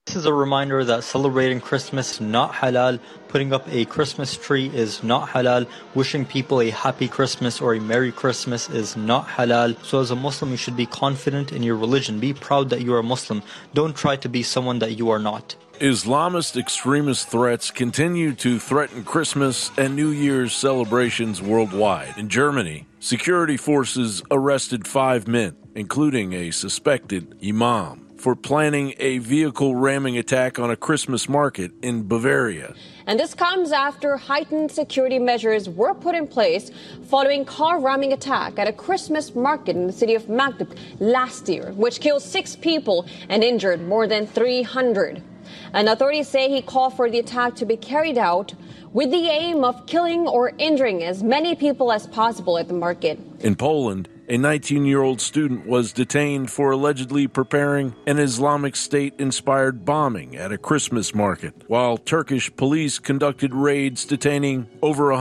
This is a reminder that celebrating Christmas is not halal, putting up a Christmas tree is not halal, wishing people a happy Christmas or a Merry Christmas is not halal. So as a Muslim, you should be confident in your religion. Be proud that you are a Muslim. Don't try to be someone that you are not. Islamist extremist threats continue to threaten Christmas and New Year's celebrations worldwide. In Germany, security forces arrested 5 men, including a suspected imam, for planning a vehicle ramming attack on a Christmas market in Bavaria. And this comes after heightened security measures were put in place following car ramming attack at a Christmas market in the city of Magdeburg last year, which killed 6 people and injured more than 300. And authorities say he called for the attack to be carried out with the aim of killing or injuring as many people as possible at the market. In Poland, a 19-year-old student was detained for allegedly preparing an Islamic State-inspired bombing at a Christmas market, while Turkish police conducted raids detaining over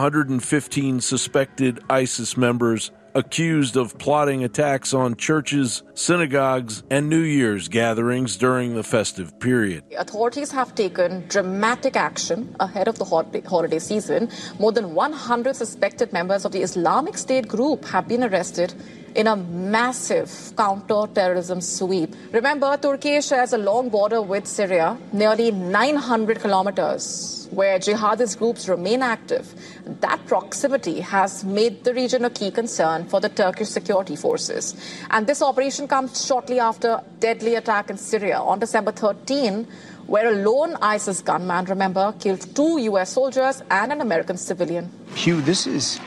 115 suspected ISIS members accused of plotting attacks on churches, synagogues, and New Year's gatherings during the festive period. Authorities have taken dramatic action ahead of the holiday season. More than 100 suspected members of the Islamic State group have been arrested in a massive counter-terrorism sweep. Remember, Turkey shares a long border with Syria, nearly 900 kilometers, where jihadist groups remain active. That proximity has made the region a key concern for the Turkish security forces. And this operation comes shortly after a deadly attack in Syria on December 13, where a lone ISIS gunman, remember, killed 2 U.S. soldiers and an American civilian. Hugh, this is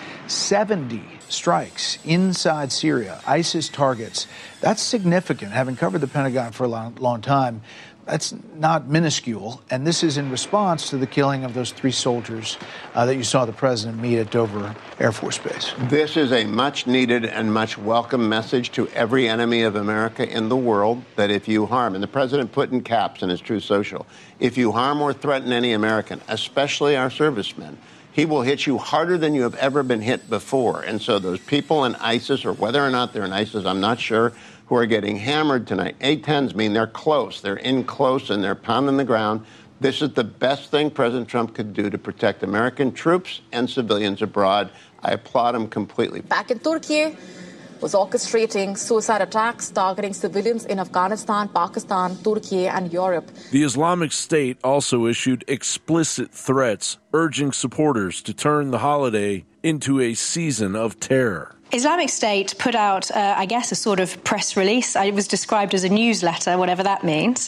70 strikes inside Syria, ISIS targets. That's significant. Having covered the Pentagon for a long time, that's not minuscule. And this is in response to the killing of those 3 soldiers that you saw the president meet at Dover Air Force Base. This is a much needed and much welcome message to every enemy of America in the world that if you harm, and the president put in caps in his Truth Social, if you harm or threaten any American, especially our servicemen, he will hit you harder than you have ever been hit before. And so those people in ISIS, or whether or not they're in ISIS, I'm not sure, who are getting hammered tonight. A-10s mean they're close. They're in close and they're pounding the ground. This is the best thing President Trump could do to protect American troops and civilians abroad. I applaud him completely. Back in Turkey, was orchestrating suicide attacks targeting civilians in Afghanistan, Pakistan, Turkey, and Europe. The Islamic State also issued explicit threats urging supporters to turn the holiday into a season of terror. Islamic State put out, a sort of press release. It was described as a newsletter, whatever that means,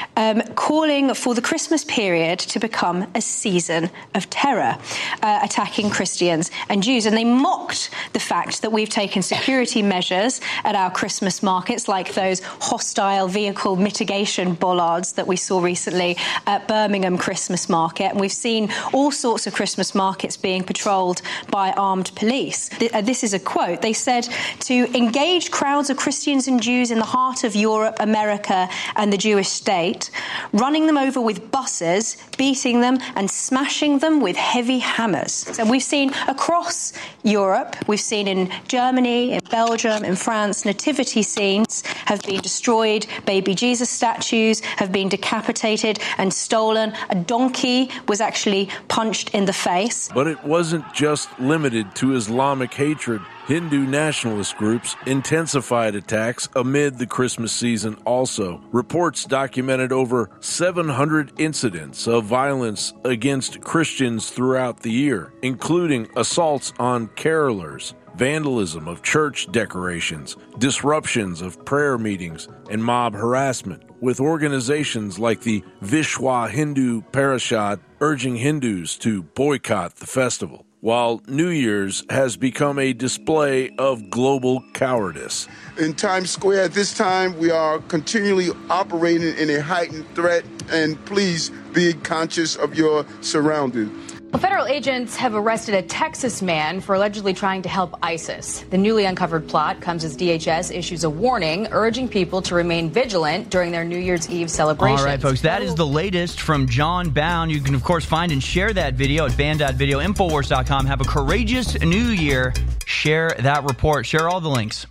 calling for the Christmas period to become a season of terror, attacking Christians and Jews. And they mocked the fact that we've taken security measures at our Christmas markets, like those hostile vehicle mitigation bollards that we saw recently at Birmingham Christmas Market. And we've seen all sorts of Christmas markets being patrolled by armed police. This is a quote. They said to engage crowds of Christians and Jews in the heart of Europe, America, and the Jewish state, running them over with buses, beating them and smashing them with heavy hammers. So we've seen across Europe, we've seen in Germany, in Belgium, in France, nativity scenes have been destroyed, baby Jesus statues have been decapitated and stolen. A donkey was actually punched in the face. But it wasn't just limited to Islamic hatred. Hindu nationalist groups intensified attacks amid the Christmas season also. Reports documented over 700 incidents of violence against Christians throughout the year, including assaults on carolers, vandalism of church decorations, disruptions of prayer meetings, and mob harassment, with organizations like the Vishwa Hindu Parishad urging Hindus to boycott the festival, while New Year's has become a display of global cowardice. In Times Square at this time, we are continually operating in a heightened threat, and please be conscious of your surroundings. Well, federal agents have arrested a Texas man for allegedly trying to help ISIS. The newly uncovered plot comes as DHS issues a warning urging people to remain vigilant during their New Year's Eve celebrations. All right, folks, that is the latest from John Bound. You can, of course, find and share that video at band.video, Infowars.com. Have a courageous New Year. Share that report. Share all the links.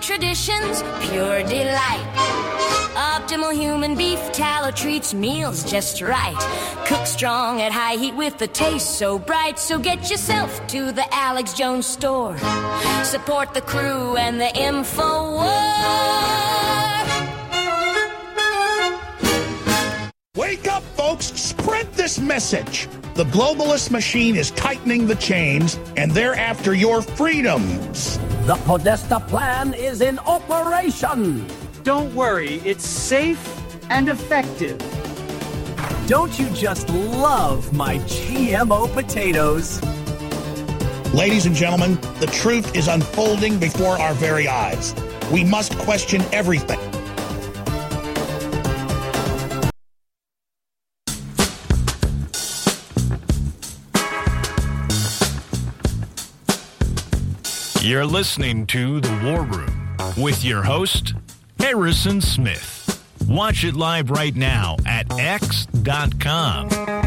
traditions, pure delight. Optimal human beef tallow treats meals just right. Cook strong at high heat with the taste so bright. So get yourself to the Alex Jones store. Support the crew and the InfoWars. Wake up, folks. Spread this message. The globalist machine is tightening the chains, and they're after your freedoms. The Podesta plan is in operation. Don't worry, it's safe and effective. Don't you just love my GMO potatoes? Ladies and gentlemen, the truth is unfolding before our very eyes. We must question everything. You're listening to The War Room with your host, Harrison Smith. Watch it live right now at x.com.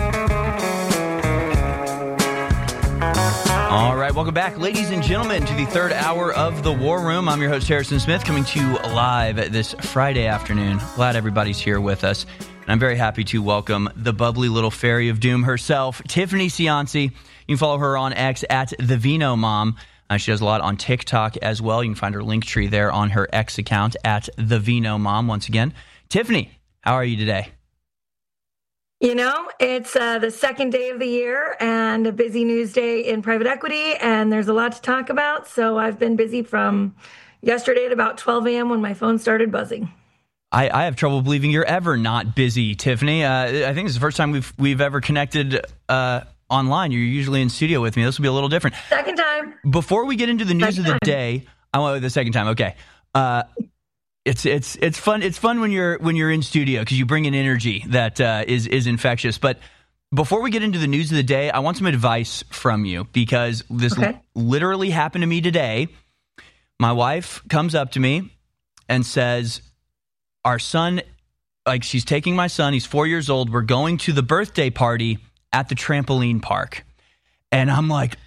All right, welcome back, ladies and gentlemen, to the third hour of The War Room. I'm your host, Harrison Smith, coming to you live this Friday afternoon. Glad everybody's here with us. And I'm very happy to welcome the bubbly little fairy of doom herself, Tiffany Cianci. You can follow her on X at The Vino Mom. She does a lot on TikTok as well. You can find her link tree there on her X account at The Vino Mom. Once again, Tiffany, how are you today? You know, it's the second day of the year and a busy news day in private equity, and there's a lot to talk about. So I've been busy from yesterday at about 12 a.m. when my phone started buzzing. I have trouble believing you're ever not busy, Tiffany. I think it's the first time we've ever connected online. You're usually in studio with me. This will be a little different. Second time. Before we get into the news of the day, I went with the second time. Okay. It's fun. It's fun when you're in studio because you bring an energy that is infectious. But before we get into the news of the day, I want some advice from you because this literally happened to me today. My wife comes up to me and says, our son, like she's taking my son, he's 4 years old. We're going to the birthday party at the trampoline park. And I'm like,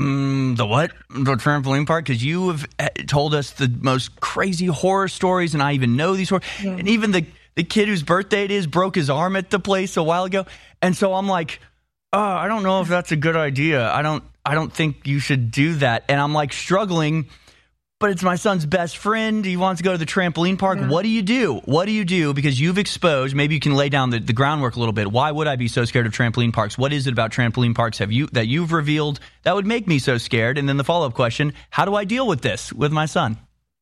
the what? The trampoline park? Because you have told us the most crazy horror stories, and I even know these horror. Yeah. And even the kid whose birthday it is broke his arm at the place a while ago. And so I'm like, oh, I don't know if that's a good idea. I don't think you should do that. And I'm like struggling, but it's my son's best friend. He wants to go to the trampoline park. Yeah. What do you do? What do you do? Because you've exposed, maybe you can lay down the groundwork a little bit. Why would I be so scared of trampoline parks? What is it about trampoline parks that you've revealed that would make me so scared? And then the follow-up question, how do I deal with this with my son?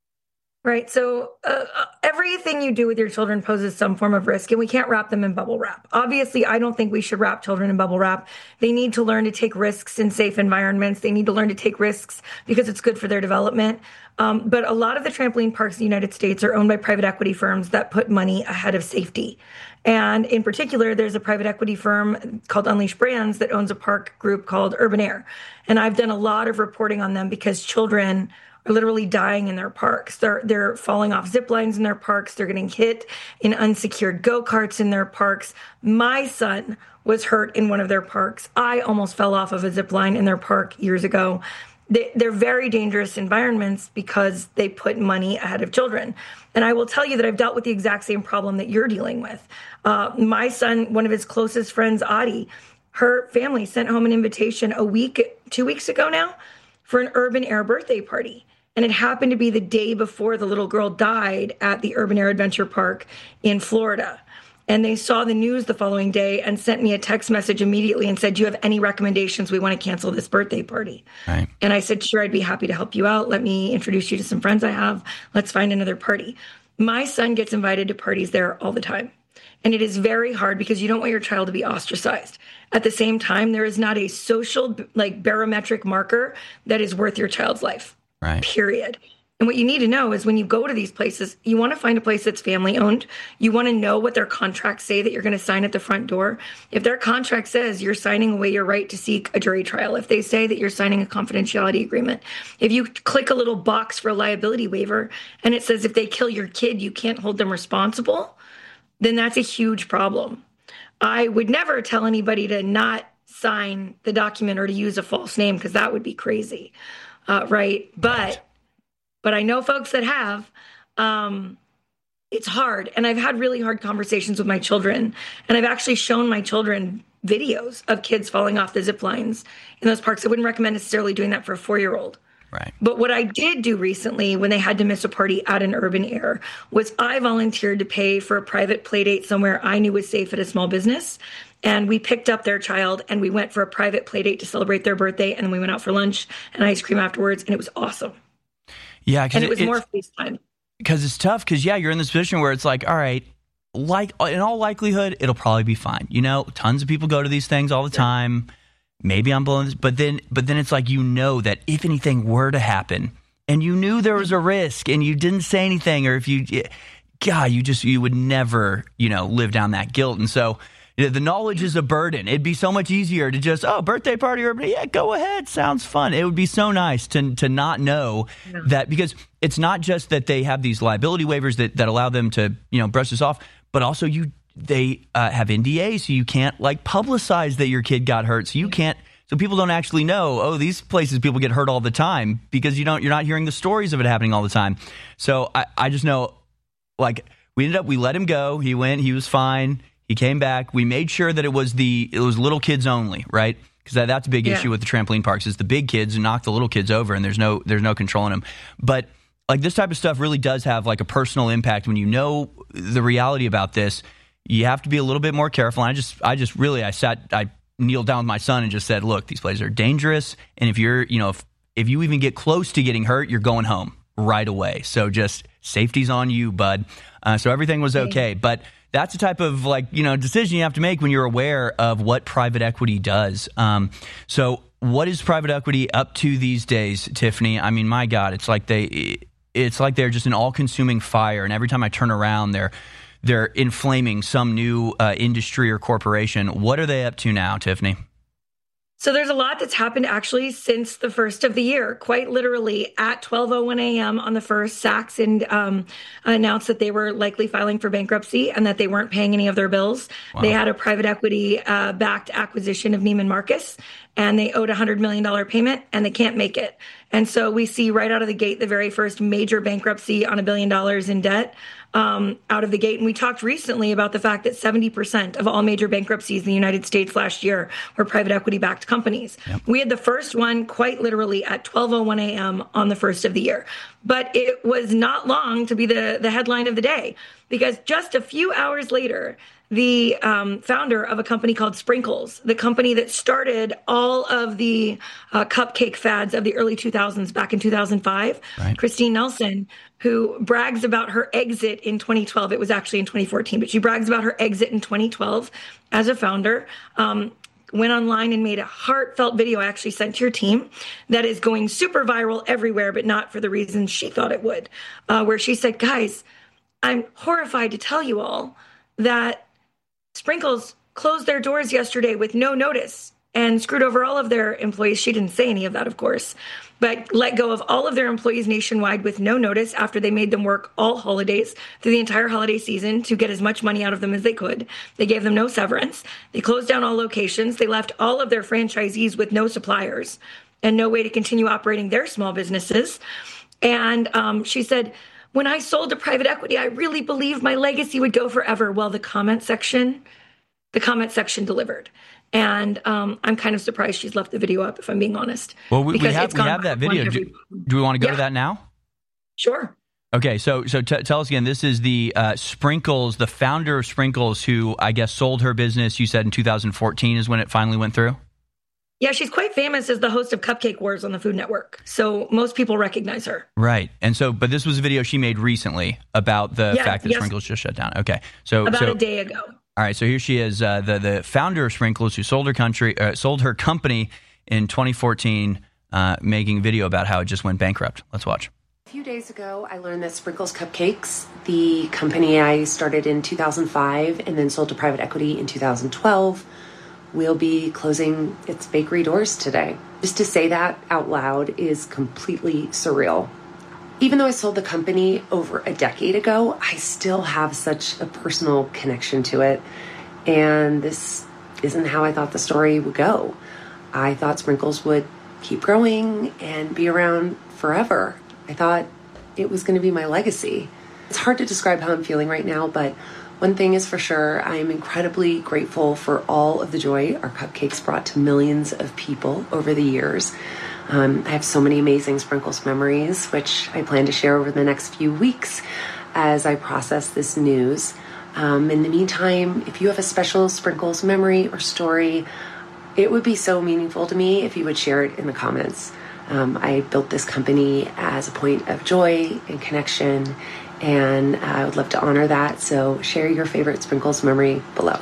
Right. So everything you do with your children poses some form of risk, and we can't wrap them in bubble wrap. Obviously, I don't think we should wrap children in bubble wrap. They need to learn to take risks in safe environments. They need to learn to take risks because it's good for their development. But a lot of the trampoline parks in the United States are owned by private equity firms that put money ahead of safety. And in particular, there's a private equity firm called Unleash Brands that owns a park group called Urban Air. And I've done a lot of reporting on them because children are literally dying in their parks. They're falling off zip lines in their parks. They're getting hit in unsecured go-karts in their parks. My son was hurt in one of their parks. I almost fell off of a zip line in their park years ago. They're very dangerous environments because they put money ahead of children. And I will tell you that I've dealt with the exact same problem that you're dealing with. My son, one of his closest friends, Adi, her family sent home an invitation 2 weeks ago now, for an Urban Air birthday party. And it happened to be the day before the little girl died at the Urban Air Adventure Park in Florida. And they saw the news the following day and sent me a text message immediately and said, do you have any recommendations? We want to cancel this birthday party. Right. And I said, sure, I'd be happy to help you out. Let me introduce you to some friends I have. Let's find another party. My son gets invited to parties there all the time. And it is very hard because you don't want your child to be ostracized. At the same time, there is not a social, barometric marker that is worth your child's life. Right. Period. And what you need to know is when you go to these places, you want to find a place that's family owned. You want to know what their contracts say that you're going to sign at the front door. If their contract says you're signing away your right to seek a jury trial, if they say that you're signing a confidentiality agreement, if you click a little box for a liability waiver and it says if they kill your kid, you can't hold them responsible, then that's a huge problem. I would never tell anybody to not sign the document or to use a false name because that would be crazy. Right. But but I know folks that have. It's hard. And I've had really hard conversations with my children. And I've actually shown my children videos of kids falling off the zip lines in those parks. I wouldn't recommend necessarily doing that for a 4-year-old. Right. But what I did do recently when they had to miss a party at an urban air was I volunteered to pay for a private play date somewhere I knew was safe at a small business. And we picked up their child and we went for a private play date to celebrate their birthday. And then we went out for lunch and ice cream afterwards. And it was awesome. Yeah. And it was more FaceTime. Because it's tough because, yeah, you're in this position where it's like, all right, like in all likelihood, it'll probably be fine. You know, tons of people go to these things all the time. Maybe I'm blowing this, but then it's like, you know, that if anything were to happen and you knew there was a risk and you didn't say anything, or if you would never, you know, live down that guilt. And so, you know, the knowledge is a burden. It'd be so much easier to just, birthday party, yeah, go ahead. Sounds fun. It would be so nice to not know that, because it's not just that they have these liability waivers that allow them to, you know, brush this off, but also they have NDAs, so you can't like publicize that your kid got hurt. So you can't, so people don't actually know, these places people get hurt all the time, because you're not hearing the stories of it happening all the time. So I just know, like, we let him go. He went, he was fine. He came back. We made sure that it was little kids only, right? Because that's a big issue with the trampoline parks, is the big kids and knock the little kids over, and there's no controlling them. But like, this type of stuff really does have like a personal impact when you know the reality about this. You have to be a little bit more careful. And I kneeled down with my son and just said, look, these places are dangerous. And if you're, you know, if you even get close to getting hurt, you're going home right away. So just safety's on you, bud. So everything was okay. But that's the type of, like, you know, decision you have to make when you're aware of what private equity does. So what is private equity up to these days, Tiffany? I mean, my God, it's like they're just an all-consuming fire. And every time I turn around, they're inflaming some new industry or corporation. What are they up to now, Tiffany? So there's a lot that's happened actually since the first of the year. Quite literally at 12:01 a.m. on the 1st, Saks announced that they were likely filing for bankruptcy and that they weren't paying any of their bills. Wow. They had a private equity backed acquisition of Neiman Marcus, and they owed $100 million payment, and they can't make it. And so we see right out of the gate the very first major bankruptcy on $1 billion in debt out of the gate. And we talked recently about the fact that 70% of all major bankruptcies in the United States last year were private equity-backed companies. Yep. We had the first one quite literally at 12:01 a.m. on the first of the year. But it was not long to be the headline of the day, because just a few hours later, the founder of a company called Sprinkles, the company that started all of the cupcake fads of the early 2000s back in 2005, right. Christine Nelson, who brags about her exit in 2012. It was actually in 2014, but she brags about her exit in 2012 as a founder. Went online and made a heartfelt video I actually sent to your team that is going super viral everywhere, but not for the reasons she thought it would, where she said, guys, I'm horrified to tell you all that Sprinkles closed their doors yesterday with no notice and screwed over all of their employees. She didn't say any of that, of course, but let go of all of their employees nationwide with no notice after they made them work all holidays through the entire holiday season to get as much money out of them as they could. They gave them no severance. They closed down all locations. They left all of their franchisees with no suppliers and no way to continue operating their small businesses. And she said, when I sold to private equity, I really believed my legacy would go forever. Well, the comment section delivered. And I'm kind of surprised she's left the video up, if I'm being honest. Well, we have that video. Do we want to go to that now? Sure. Okay, so tell us again. This is the Sprinkles, the founder of Sprinkles, who I guess sold her business. You said in 2014 is when it finally went through? Yeah, she's quite famous as the host of Cupcake Wars on the Food Network. So most people recognize her. Right. And so, but this was a video she made recently about the fact that Sprinkles just shut down. Okay. So about a day ago. All right. So here she is, the founder of Sprinkles, who sold her company in 2014, making a video about how it just went bankrupt. Let's watch. A few days ago, I learned that Sprinkles Cupcakes, the company I started in 2005 and then sold to private equity in 2012, will be closing its bakery doors today. Just to say that out loud is completely surreal. Even though I sold the company over a decade ago, I still have such a personal connection to it. And this isn't how I thought the story would go. I thought Sprinkles would keep growing and be around forever. I thought it was going to be my legacy. It's hard to describe how I'm feeling right now, but one thing is for sure, I am incredibly grateful for all of the joy our cupcakes brought to millions of people over the years. I have so many amazing Sprinkles memories, which I plan to share over the next few weeks as I process this news. In the meantime, if you have a special Sprinkles memory or story, it would be so meaningful to me if you would share it in the comments. I built this company as a point of joy and connection, and I would love to honor that. So share your favorite Sprinkles memory below.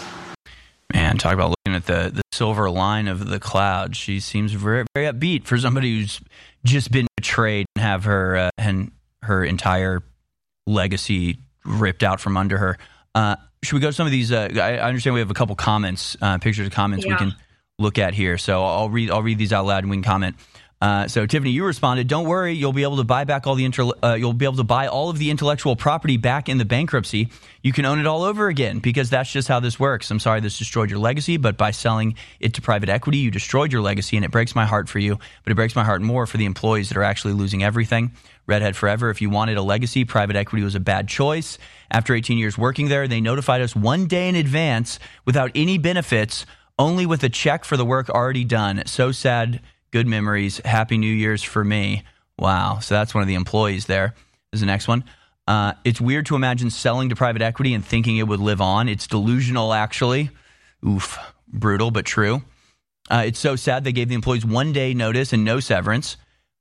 Man, talk about looking at the silver line of the cloud. She seems very, very upbeat for somebody who's just been betrayed and have her entire legacy ripped out from under her. Should we go to some of these? I understand we have a couple comments, pictures of comments we can look at here. So I'll read these out loud and we can comment. So Tiffany, you responded, "Don't worry, you'll be able to buy back all you'll be able to buy all of the intellectual property back in the bankruptcy. You can own it all over again because that's just how this works. I'm sorry this destroyed your legacy, but by selling it to private equity, you destroyed your legacy, and it breaks my heart for you. But it breaks my heart more for the employees that are actually losing everything. Redhead forever. If you wanted a legacy, private equity was a bad choice. After 18 years working there, they notified us one day in advance without any benefits, only with a check for the work already done. So sad." Good memories. Happy New Year's for me. Wow. So that's one of the employees there. There's the next one. It's weird to imagine selling to private equity and thinking it would live on. It's delusional, actually. Oof. Brutal, but true. It's so sad they gave the employees 1 day notice and no severance.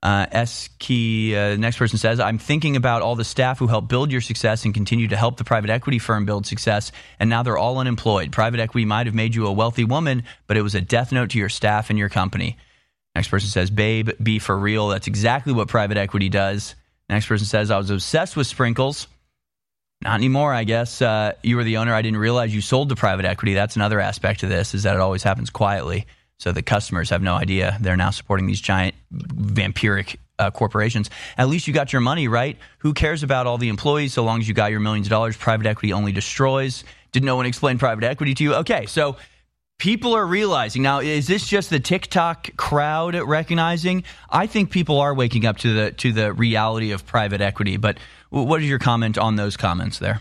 The next person says, "I'm thinking about all the staff who helped build your success and continue to help the private equity firm build success, and now they're all unemployed. Private equity might have made you a wealthy woman, but it was a death note to your staff and your company." Next person says, "Babe, be for real. That's exactly what private equity does." Next person says, "I was obsessed with Sprinkles." Not anymore, I guess. You were the owner. I didn't realize you sold to private equity. That's another aspect of this, is that it always happens quietly. So the customers have no idea. They're now supporting these giant vampiric corporations. At least you got your money, right? Who cares about all the employees so long as you got your millions of dollars? Private equity only destroys. Did no one explain private equity to you? Okay, so people are realizing. Now, is this just the TikTok crowd recognizing? I think people are waking up to the reality of private equity. But what is your comment on those comments there?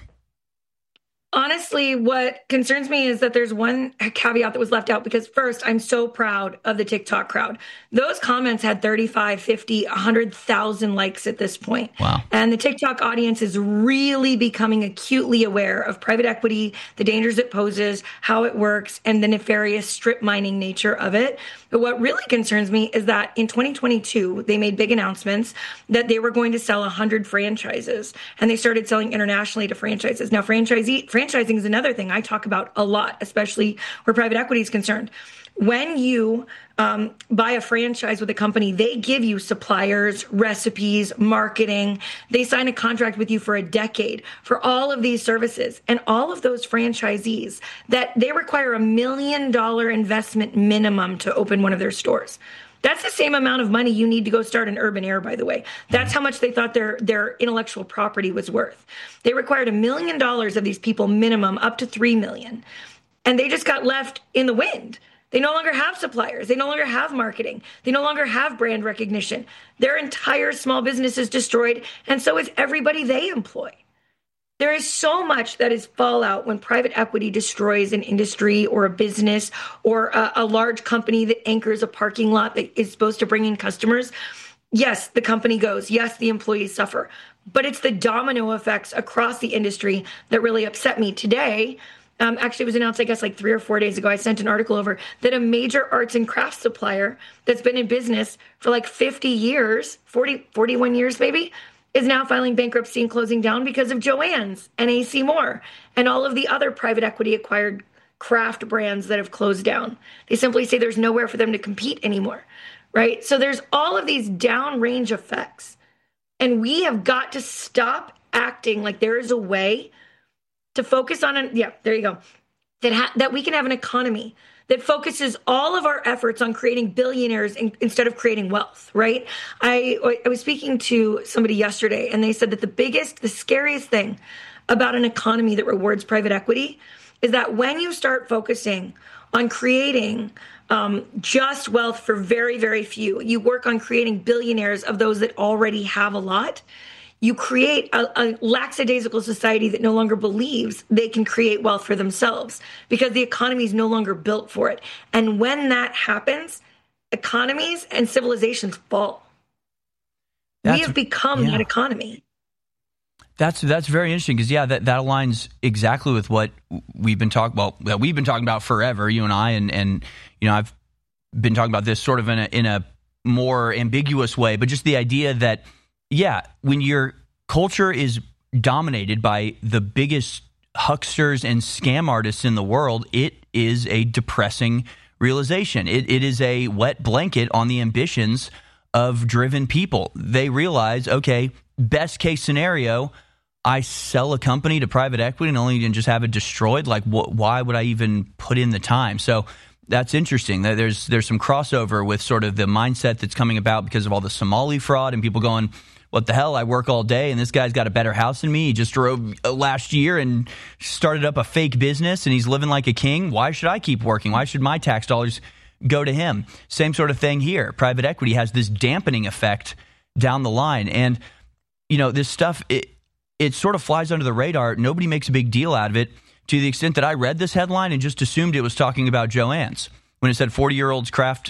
Honestly, what concerns me is that there's one caveat that was left out, because first, I'm so proud of the TikTok crowd. Those comments had 35, 50, 100,000 likes at this point. Wow. And the TikTok audience is really becoming acutely aware of private equity, the dangers it poses, how it works, and the nefarious strip mining nature of it. But what really concerns me is that in 2022, they made big announcements that they were going to sell 100 franchises, and they started selling internationally to franchises. Now, franchising is another thing I talk about a lot, especially where private equity is concerned. When you buy a franchise with a company, they give you suppliers, recipes, marketing. They sign a contract with you for a decade for all of these services. And all of those franchisees, that they require $1 million investment minimum to open one of their stores. That's the same amount of money you need to go start an Urban Air, by the way. That's how much they thought their intellectual property was worth. They required $1 million of these people minimum, up to $3 million. And they just got left in the wind. They no longer have suppliers. They no longer have marketing. They no longer have brand recognition. Their entire small business is destroyed, and so is everybody they employ. There is so much that is fallout when private equity destroys an industry or a business or a large company that anchors a parking lot that is supposed to bring in customers. Yes, the company goes. Yes, the employees suffer. But it's the domino effects across the industry that really upset me today. Actually, it was announced, I guess, like 3 or 4 days ago. I sent an article over that a major arts and crafts supplier that's been in business for like 50 years, 41 years maybe, is now filing bankruptcy and closing down because of Joann's and AC Moore and all of the other private equity acquired craft brands that have closed down. They simply say there's nowhere for them to compete anymore, right? So there's all of these downrange effects. And we have got to stop acting like there is a way to focus on, there you go, that we can have an economy that focuses all of our efforts on creating billionaires instead of creating wealth, right? I was speaking to somebody yesterday, and they said that the scariest thing about an economy that rewards private equity is that when you start focusing on creating just wealth for very, very few, you work on creating billionaires of those that already have a lot, you create a lackadaisical society that no longer believes they can create wealth for themselves because the economy is no longer built for it. And when that happens, economies and civilizations fall. We have become that economy. That's very interesting because that aligns exactly with what we've been talking about forever, you and I, and I've been talking about this sort of in a more ambiguous way, but just the idea that when your culture is dominated by the biggest hucksters and scam artists in the world, it is a depressing realization. It is a wet blanket on the ambitions of driven people. They realize, okay, best case scenario, I sell a company to private equity and only just have it destroyed. Like, why would I even put in the time? So that's interesting. There's some crossover with sort of the mindset that's coming about because of all the Somali fraud and people going, what the hell? I work all day and this guy's got a better house than me. He just drove last year and started up a fake business and he's living like a king. Why should I keep working? Why should my tax dollars go to him? Same sort of thing here. Private equity has this dampening effect down the line. And, this stuff, it sort of flies under the radar. Nobody makes a big deal out of it to the extent that I read this headline and just assumed it was talking about JOANN's. When it said 40-year-old's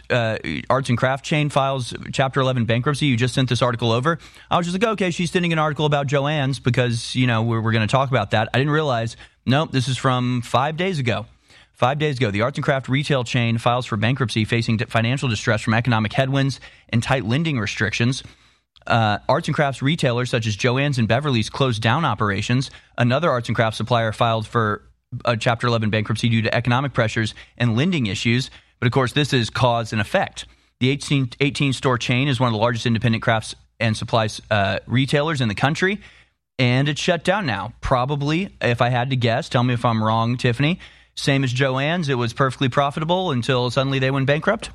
arts and craft chain files Chapter 11 bankruptcy, you just sent this article over. I was just like, okay, she's sending an article about JOANN's because, we're going to talk about that. I didn't realize, nope, this is from 5 days ago. 5 days ago, the arts and craft retail chain files for bankruptcy facing financial distress from economic headwinds and tight lending restrictions. Arts and crafts retailers such as JOANN's and Beverly's closed down operations. Another arts and crafts supplier filed for a Chapter 11 bankruptcy due to economic pressures and lending issues. But, of course, this is cause and effect. The 18-store chain is one of the largest independent crafts and supplies retailers in the country, and it's shut down now. Probably, if I had to guess, tell me if I'm wrong, Tiffany, same as JOANN's, it was perfectly profitable until suddenly they went bankrupt?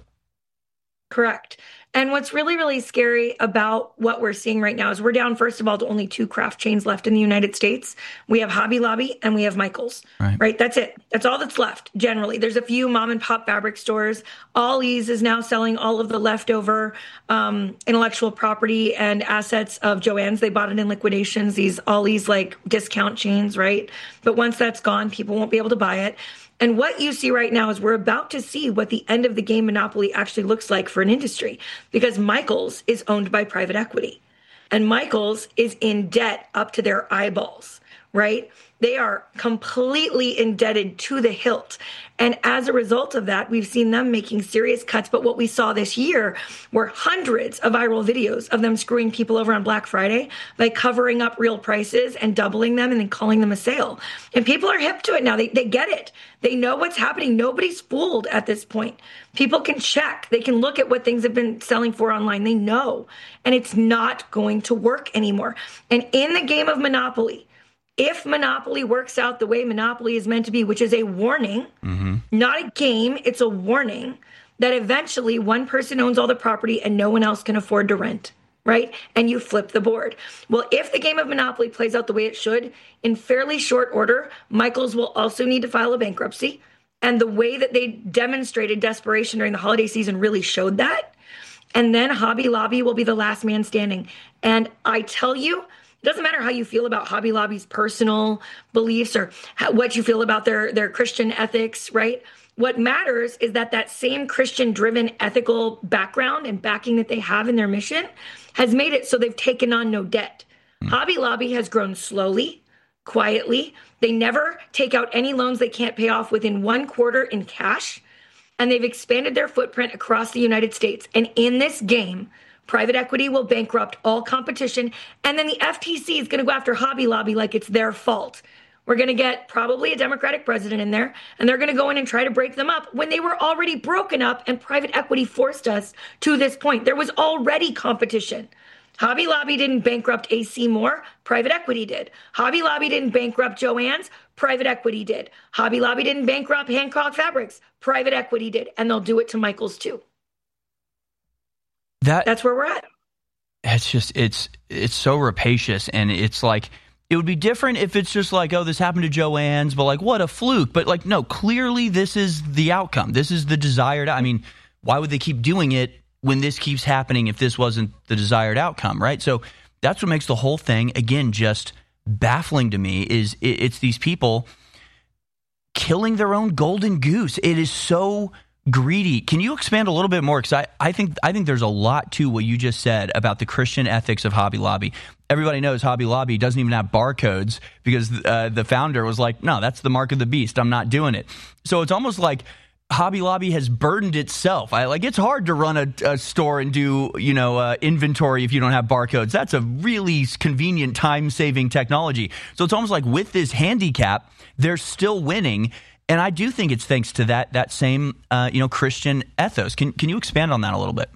Correct. And what's really, really scary about what we're seeing right now is we're down, first of all, to only 2 craft chains left in the United States. We have Hobby Lobby and we have Michaels, right? That's it. That's all that's left, generally. There's a few mom and pop fabric stores. Ollie's is now selling all of the leftover intellectual property and assets of JOANN's. They bought it in liquidations, these Ollie's like discount chains, right? But once that's gone, people won't be able to buy it. And what you see right now is we're about to see what the end of the game monopoly actually looks like for an industry, because Michaels is owned by private equity and Michaels is in debt up to their eyeballs, right? They are completely indebted to the hilt. And as a result of that, we've seen them making serious cuts. But what we saw this year were hundreds of viral videos of them screwing people over on Black Friday by covering up real prices and doubling them and then calling them a sale. And people are hip to it now. They get it. They know what's happening. Nobody's fooled at this point. People can check. They can look at what things have been selling for online. They know. And it's not going to work anymore. And in the game of Monopoly, if Monopoly works out the way Monopoly is meant to be, which is a warning, not a game, it's a warning that eventually one person owns all the property and no one else can afford to rent, right? And you flip the board. Well, if the game of Monopoly plays out the way it should, in fairly short order, Michaels will also need to file a bankruptcy. And the way that they demonstrated desperation during the holiday season really showed that. And then Hobby Lobby will be the last man standing. And I tell you, it doesn't matter how you feel about Hobby Lobby's personal beliefs or what you feel about their Christian ethics, right? What matters is that same Christian-driven ethical background and backing that they have in their mission has made it so they've taken on no debt. Hobby Lobby has grown slowly, quietly. They never take out any loans they can't pay off within 1 quarter in cash. And they've expanded their footprint across the United States. And in this game, private equity will bankrupt all competition, and then the FTC is going to go after Hobby Lobby like it's their fault. We're going to get probably a Democratic president in there, and they're going to go in and try to break them up when they were already broken up and private equity forced us to this point. There was already competition. Hobby Lobby didn't bankrupt AC Moore, private equity did. Hobby Lobby didn't bankrupt JOANN's, private equity did. Hobby Lobby didn't bankrupt Hancock Fabrics, private equity did. And they'll do it to Michaels too. That's where we're at. It's just it's so rapacious, and it's like It would be different if it's just like, oh, this happened to Joann's, but like, what a fluke. But like, no, clearly this is the outcome. This is the desired. I mean, why would they keep doing it when this keeps happening if this wasn't the desired outcome, right? So that's what makes the whole thing, again, just baffling to me. Is it's these people killing their own golden goose. It is so greedy. Can you expand a little bit more? Because I think there's a lot to what you just said about the Christian ethics of Hobby Lobby. Everybody knows Hobby Lobby doesn't even have barcodes because the founder was like, no, that's the mark of the beast. I'm not doing it. So it's almost like Hobby Lobby has burdened itself. It's hard to run a store and do, inventory if you don't have barcodes. That's a really convenient time-saving technology. So it's almost like with this handicap, they're still winning. And I do think it's thanks to that same, Christian ethos. Can you expand on that a little bit?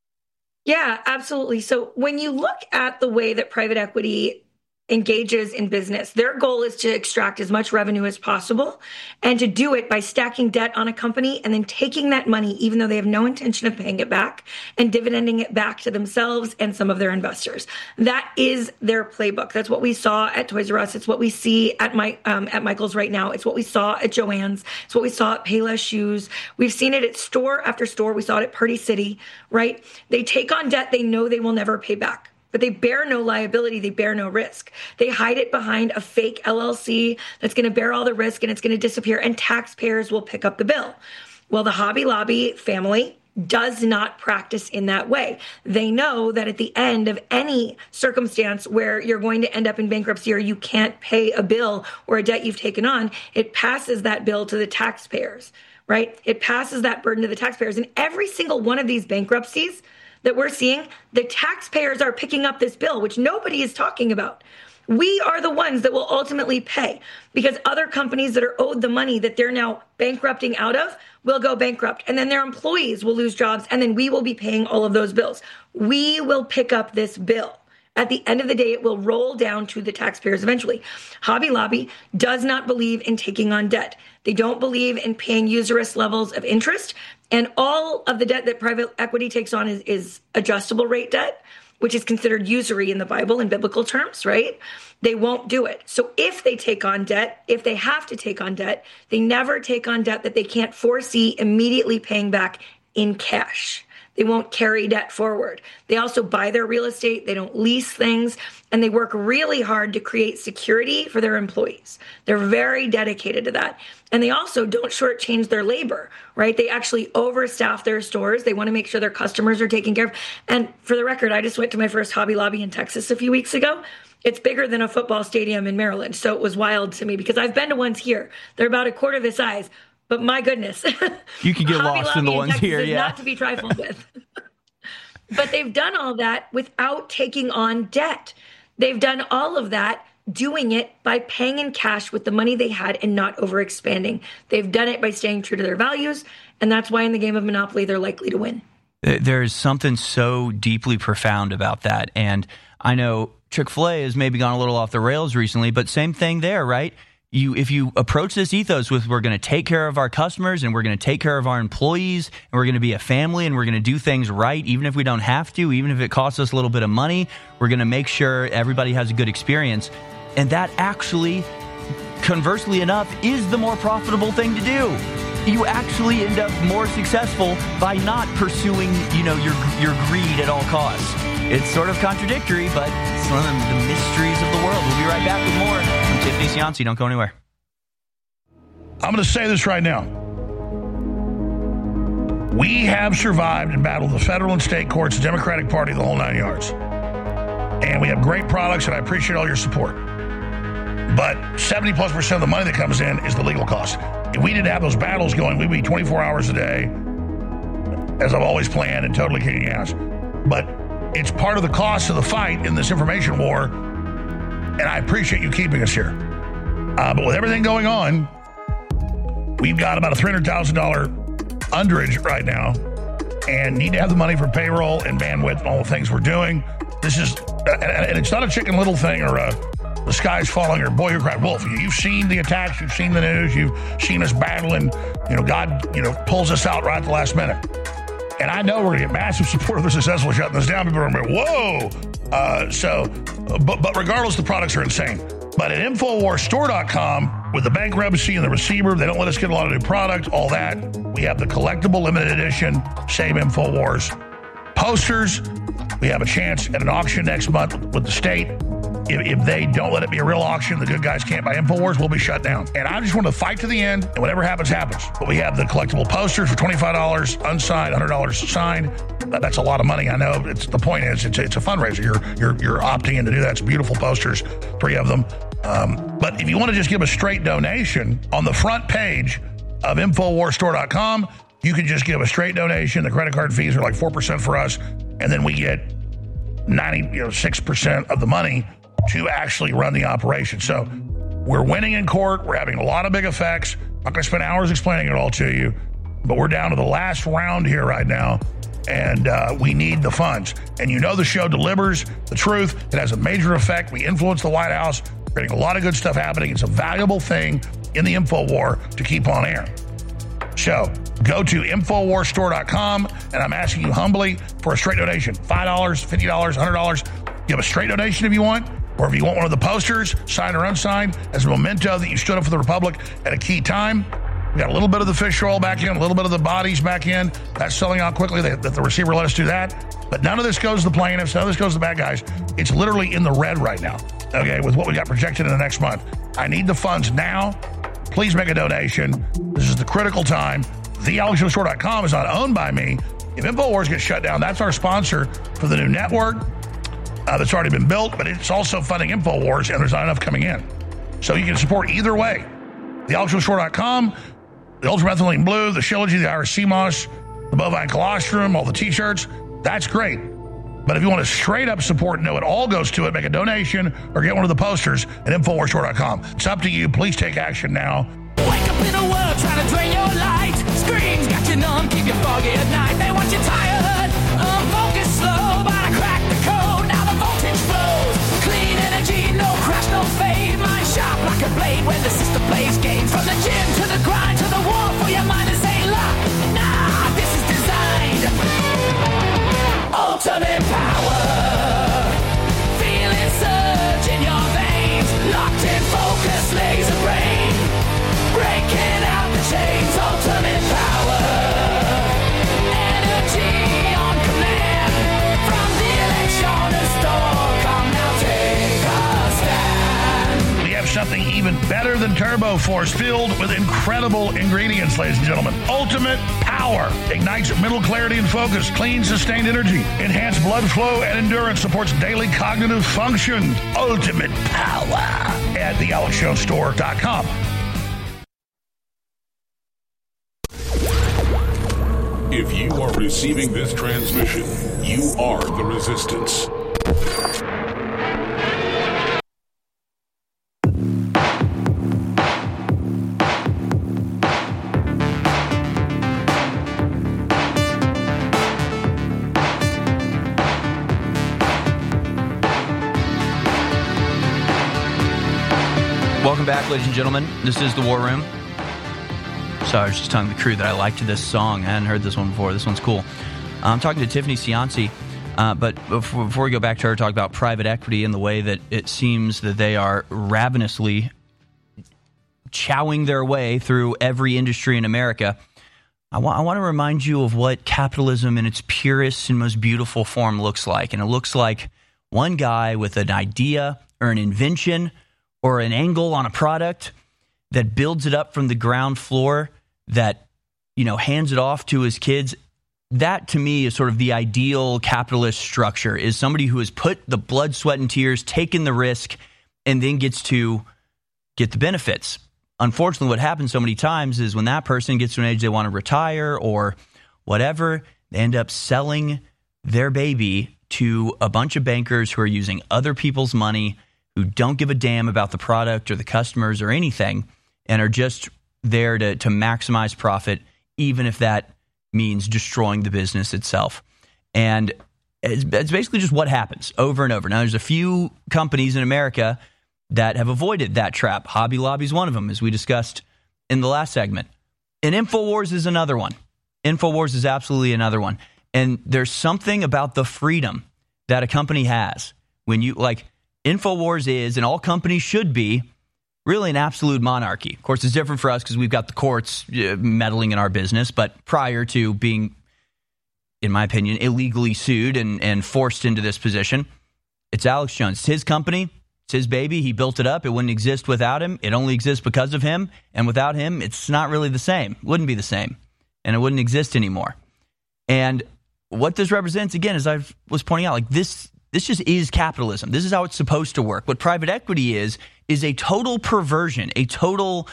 Yeah, absolutely. So when you look at the way that private equity engages in business, their goal is to extract as much revenue as possible and to do it by stacking debt on a company and then taking that money, even though they have no intention of paying it back, and dividending it back to themselves and some of their investors. That is their playbook. That's what we saw at Toys R Us. It's what we see at Michael's right now. It's what we saw at Joann's. It's what we saw at Payless Shoes. We've seen it at store after store. We saw it at Party City, right? They take on debt they know they will never pay back. But they bear no liability. They bear no risk. They hide it behind a fake LLC that's going to bear all the risk and it's going to disappear, and taxpayers will pick up the bill. Well, the Hobby Lobby family does not practice in that way. They know that at the end of any circumstance where you're going to end up in bankruptcy or you can't pay a bill or a debt you've taken on, it passes that bill to the taxpayers, right? It passes that burden to the taxpayers. And every single one of these bankruptcies that we're seeing, the taxpayers are picking up this bill, which nobody is talking about. We are the ones that will ultimately pay because other companies that are owed the money that they're now bankrupting out of will go bankrupt, and then their employees will lose jobs, and then we will be paying all of those bills. We will pick up this bill. At the end of the day, it will roll down to the taxpayers eventually. Hobby Lobby does not believe in taking on debt. They don't believe in paying usurious levels of interest. And all of the debt that private equity takes on is adjustable rate debt, which is considered usury in the Bible in biblical terms, right? They won't do it. So if they take on debt, if they have to take on debt, they never take on debt that they can't foresee immediately paying back in cash. They won't carry debt forward. They also buy their real estate. They don't lease things. And they work really hard to create security for their employees. They're very dedicated to that. And they also don't shortchange their labor, right? They actually overstaff their stores. They want to make sure their customers are taken care of. And for the record, I just went to my first Hobby Lobby in Texas a few weeks ago. It's bigger than a football stadium in Maryland. So it was wild to me because I've been to ones here. They're about a quarter the size. But my goodness, you can get lost in the ones here, yeah. Not to be trifled with. But they've done all that without taking on debt. They've done all of that doing it by paying in cash with the money they had and not overexpanding. They've done it by staying true to their values, and that's why in the game of Monopoly they're likely to win. There's something so deeply profound about that, and I know Chick-fil-A has maybe gone a little off the rails recently, but same thing there, right? If you approach this ethos with we're going to take care of our customers and we're going to take care of our employees and we're going to be a family and we're going to do things right, even if we don't have to, even if it costs us a little bit of money, we're going to make sure everybody has a good experience. And that actually, conversely enough, is the more profitable thing to do. You actually end up more successful by not pursuing, your greed at all costs. It's sort of contradictory, but it's one of the mysteries of the world. We'll be right back with more from Tiffany Cianci. Don't go anywhere. I'm going to say this right now. We have survived and battled the federal and state courts, the Democratic Party, the whole 9 yards. And we have great products, and I appreciate all your support. But 70+% of the money that comes in is the legal cost. If we didn't have those battles going, we'd be 24 hours a day, as I've always planned, and totally kicking ass. But it's part of the cost of the fight in this information war, and I appreciate you keeping us here. But with everything going on, we've got about a $300,000 underage right now and need to have the money for payroll and bandwidth and all the things we're doing. This is, and it's not a Chicken Little thing or the sky's falling or boy who cried wolf. You've seen the attacks, you've seen the news, you've seen us battling. God, pulls us out right at the last minute. And I know we're going to get massive support if we're successful shutting this down. People are going to be, whoa. But regardless, the products are insane. But at InfoWarsStore.com, with the bankruptcy and the receiver, they don't let us get a lot of new product, all that. We have the collectible limited edition Save InfoWars posters. We have a chance at an auction next month with the state. If they don't let it be a real auction, the good guys can't buy InfoWars, we'll be shut down. And I just want to fight to the end, and whatever happens, happens. But we have the collectible posters for $25 unsigned, $100 signed. That's a lot of money, I know. The point is, it's a fundraiser. You're opting in to do that. It's beautiful posters, 3 of them. But if you want to just give a straight donation, on the front page of InfoWarsStore.com, you can just give a straight donation. The credit card fees are like 4% for us, and then we get 6% of the money to actually run the operation. So we're winning in court. We're having a lot of big effects. I'm not going to spend hours explaining it all to you, but we're down to the last round here right now, and we need the funds. And the show delivers the truth. It has a major effect. We influence the White House, creating a lot of good stuff happening. It's a valuable thing in the info war to keep on air. So go to InfoWarsStore.com, and I'm asking you humbly for a straight donation. $5, $50, $100. Give a straight donation if you want, or if you want one of the posters, signed or unsigned, as a memento that you stood up for the Republic at a key time. We got a little bit of the fish oil back in, a little bit of the bodies back in. That's selling out quickly. That the receiver let us do that. But none of this goes to the plaintiffs. None of this goes to the bad guys. It's literally in the red right now, okay, with what we got projected in the next month. I need the funds now. Please make a donation. This is the critical time. TheAlexJoeStore.com is not owned by me. If InfoWars gets shut down, that's our sponsor for the new network that's already been built, but it's also funding InfoWars, and there's not enough coming in. So you can support either way. TheAlexJoeStore.com, the Ultramethylene Blue, the Shilajit, the Irish Sea Moss, the Bovine Colostrum, all the T-shirts, that's great. But if you want to straight up support and know it all goes to it, make a donation or get one of the posters at InfoWarsStore.com. It's up to you. Please take action now. Wake up in a world trying to drain your light. Screens got you numb, keep you foggy at night. They want you tired, unfocused, slow. But I cracked the code, now the voltage flows. Clean energy, no crash, no fade. Mind sharp like a blade when the system plays games. From the gym to the grind to the war for your mind is a lock. Nah, this is designed. Ultimate power. Feel it surge in your veins. Locked in focus, laser brain. Breaking out the chains, ultimate power. Energy on command. From the Electronic Store, come now take a stand. We have something even better than Turbo Force, filled with incredible ingredients, ladies and gentlemen. Ultimate power ignites mental clarity and focus, clean, sustained energy, enhanced blood flow and endurance, supports daily cognitive function. Ultimate power at thealexjoeStore.com. If you are receiving this transmission, you are the resistance. Welcome back, ladies and gentlemen. This is The War Room. Sorry, I was just telling the crew that I liked this song. I hadn't heard this one before. This one's cool. I'm talking to Tiffany Cianci, but before we go back to her, talk about private equity and the way that it seems that they are ravenously chowing their way through every industry in America. I want to remind you of what capitalism in its purest and most beautiful form looks like. And it looks like one guy with an idea or an invention or an angle on a product that builds it up from the ground floor, that, hands it off to his kids. That, to me, is sort of the ideal capitalist structure, is somebody who has put the blood, sweat, and tears, taken the risk, and then gets to get the benefits. Unfortunately, what happens so many times is when that person gets to an age they want to retire or whatever, they end up selling their baby to a bunch of bankers who are using other people's money, who don't give a damn about the product or the customers or anything, and are just there to maximize profit, even if that means destroying the business itself. And it's basically just what happens over and over. Now, there's a few companies in America that have avoided that trap. Hobby Lobby is one of them, as we discussed in the last segment. And InfoWars is another one. InfoWars is absolutely another one. And there's something about the freedom that a company has when you, InfoWars is, and all companies should be, really an absolute monarchy. Of course, it's different for us because we've got the courts meddling in our business, but prior to being, in my opinion, illegally sued and forced into this position, it's Alex Jones. It's his company. It's his baby. He built it up. It wouldn't exist without him. It only exists because of him. And without him, it's not really the same. It wouldn't be the same. And it wouldn't exist anymore. And what this represents, again, as I was pointing out, like this just is capitalism. This is how it's supposed to work. What private equity is a total perversion, a total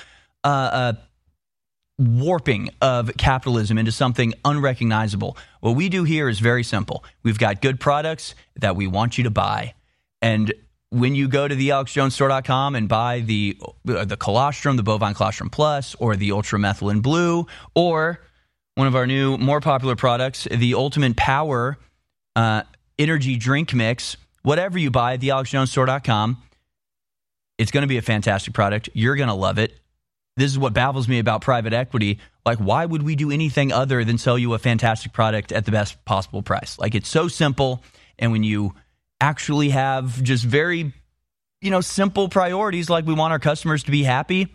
warping of capitalism into something unrecognizable. What we do here is very simple. We've got good products that we want you to buy. And when you go to the AlexJonesStore.com and buy the colostrum, the bovine colostrum plus, or the ultramethylene blue, or one of our new, more popular products, the Ultimate Power energy drink mix, whatever you buy at the AlexJonesStore.com, it's going to be a fantastic product. You're going to love it. This is what baffles me about private equity. Like, why would we do anything other than sell you a fantastic product at the best possible price? Like, it's so simple. And when you actually have just very, simple priorities, like we want our customers to be happy,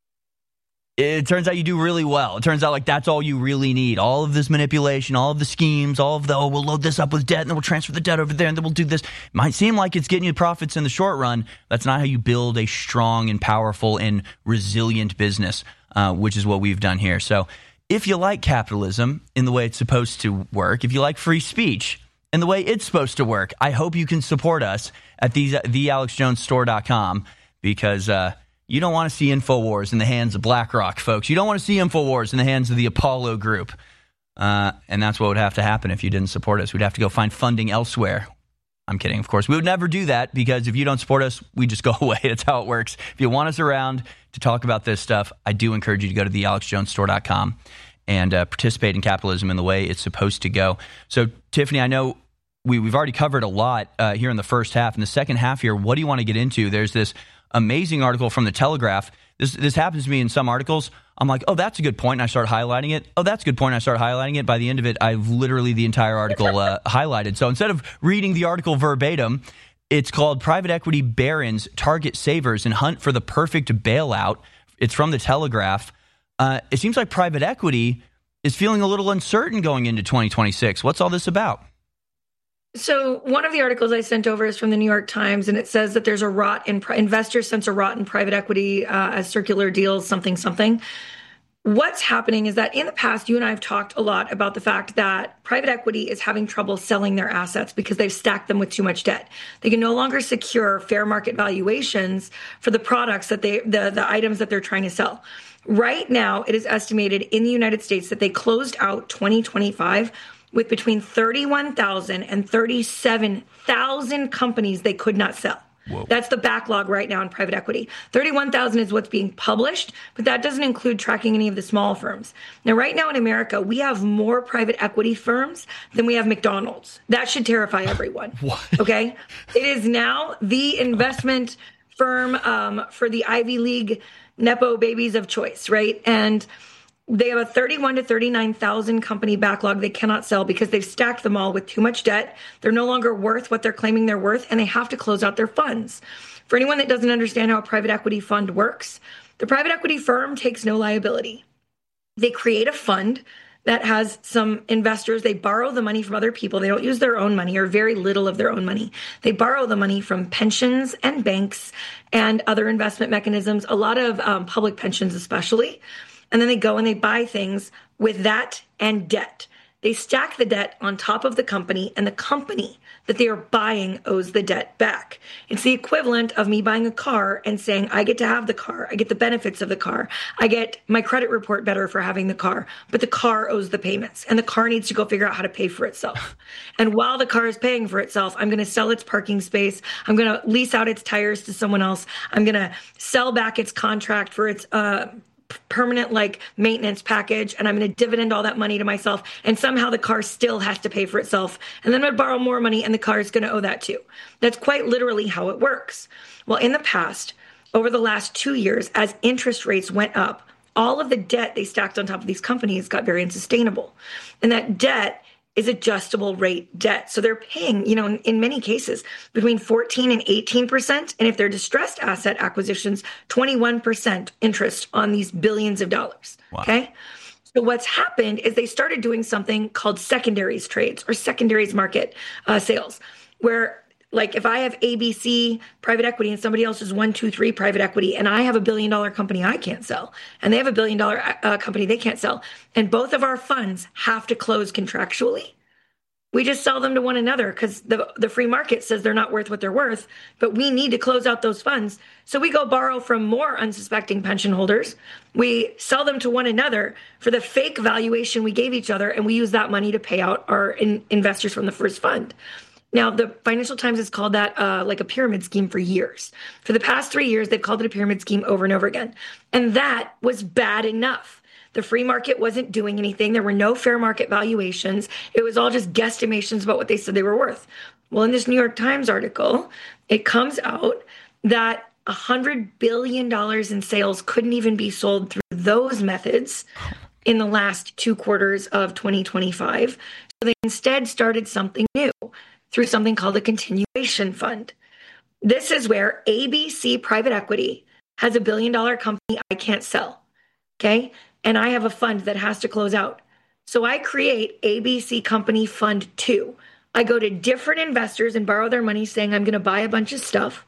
it turns out you do really well. It turns out like that's all you really need. All of this manipulation, all of the schemes, all of the, we'll load this up with debt and then we'll transfer the debt over there and then we'll do this. Might seem like it's getting you profits in the short run. That's not how you build a strong and powerful and resilient business, which is what we've done here. So if you like capitalism in the way it's supposed to work, if you like free speech in the way it's supposed to work, I hope you can support us at thealexjonesstore.com because you don't want to see InfoWars in the hands of BlackRock, folks. You don't want to see InfoWars in the hands of the Apollo Group. And that's what would have to happen if you didn't support us. We'd have to go find funding elsewhere. I'm kidding, of course. We would never do that because if you don't support us, we just go away. That's how it works. If you want us around to talk about this stuff, I do encourage you to go to thealexjonesstore.com and participate in capitalism in the way it's supposed to go. So, Tiffany, I know we've already covered a lot here in the first half. In the second half here, what do you want to get into? There's this amazing article from the Telegraph. This happens to me in some articles. I'm like, oh, that's a good point, and I start highlighting it. Oh, that's a good point, and I start highlighting it. By the end of it, I've literally the entire article highlighted. So instead of reading the article verbatim, it's called Private Equity Barons Target Savers and Hunt for the Perfect Bailout. It's from the Telegraph. It seems like private equity is feeling a little uncertain going into 2026. What's all this about? So one of the articles I sent over is from the New York Times, and it says that there's a rot in investors sense a rot in private equity as circular deals, something. What's happening is that in the past, you and I have talked a lot about the fact that private equity is having trouble selling their assets because they've stacked them with too much debt. They can no longer secure fair market valuations for the products that the items that they're trying to sell. Right now, it is estimated in the United States that they closed out 2025 with between 31,000 and 37,000 companies they could not sell. Whoa. That's the backlog right now in private equity. 31,000 is what's being published, but that doesn't include tracking any of the small firms. Now, right now in America, we have more private equity firms than we have McDonald's. That should terrify everyone. What? Okay? It is now the investment firm for the Ivy League Nepo babies of choice, right? And they have a 31 to 39,000 company backlog they cannot sell because they've stacked them all with too much debt. They're no longer worth what they're claiming they're worth, and they have to close out their funds. For anyone that doesn't understand how a private equity fund works, the private equity firm takes no liability. They create a fund that has some investors. They borrow the money from other people. They don't use their own money or very little of their own money. They borrow the money from pensions and banks and other investment mechanisms, a lot of public pensions especially. And then they go and they buy things with that and debt. They stack the debt on top of the company, and the company that they are buying owes the debt back. It's the equivalent of me buying a car and saying, I get to have the car. I get the benefits of the car. I get my credit report better for having the car, but the car owes the payments, and the car needs to go figure out how to pay for itself. And while the car is paying for itself, I'm going to sell its parking space. I'm going to lease out its tires to someone else. I'm going to sell back its contract for its permanent maintenance package, and I'm going to dividend all that money to myself, and somehow the car still has to pay for itself, and then I'm going to borrow more money and the car is going to owe that too. That's quite literally how it works. Well, in the past, over the last 2 years, as interest rates went up, all of the debt they stacked on top of these companies got very unsustainable, and that debt is adjustable rate debt. So they're paying, in many cases, between 14 and 18%. And if they're distressed asset acquisitions, 21% interest on these billions of dollars. Wow. Okay. So what's happened is they started doing something called secondaries trades or secondaries market sales, where like if I have ABC private equity and somebody else is 1, 2, 3 private equity, and I have $1 billion company I can't sell, and they have $1 billion company they can't sell, and both of our funds have to close contractually, we just sell them to one another because the free market says they're not worth what they're worth, but we need to close out those funds. So we go borrow from more unsuspecting pension holders. We sell them to one another for the fake valuation we gave each other, and we use that money to pay out our investors from the first fund. Now, the Financial Times has called that like a pyramid scheme for years. For the past 3 years, they've called it a pyramid scheme over and over again. And that was bad enough. The free market wasn't doing anything. There were no fair market valuations. It was all just guesstimations about what they said they were worth. Well, in this New York Times article, it comes out that $100 billion in sales couldn't even be sold through those methods in the last 2 quarters of 2025. So they instead started something new through something called a continuation fund. This is where ABC Private Equity has $1 billion company I can't sell, okay? And I have a fund that has to close out. So I create ABC Company Fund 2. I go to different investors and borrow their money saying I'm going to buy a bunch of stuff.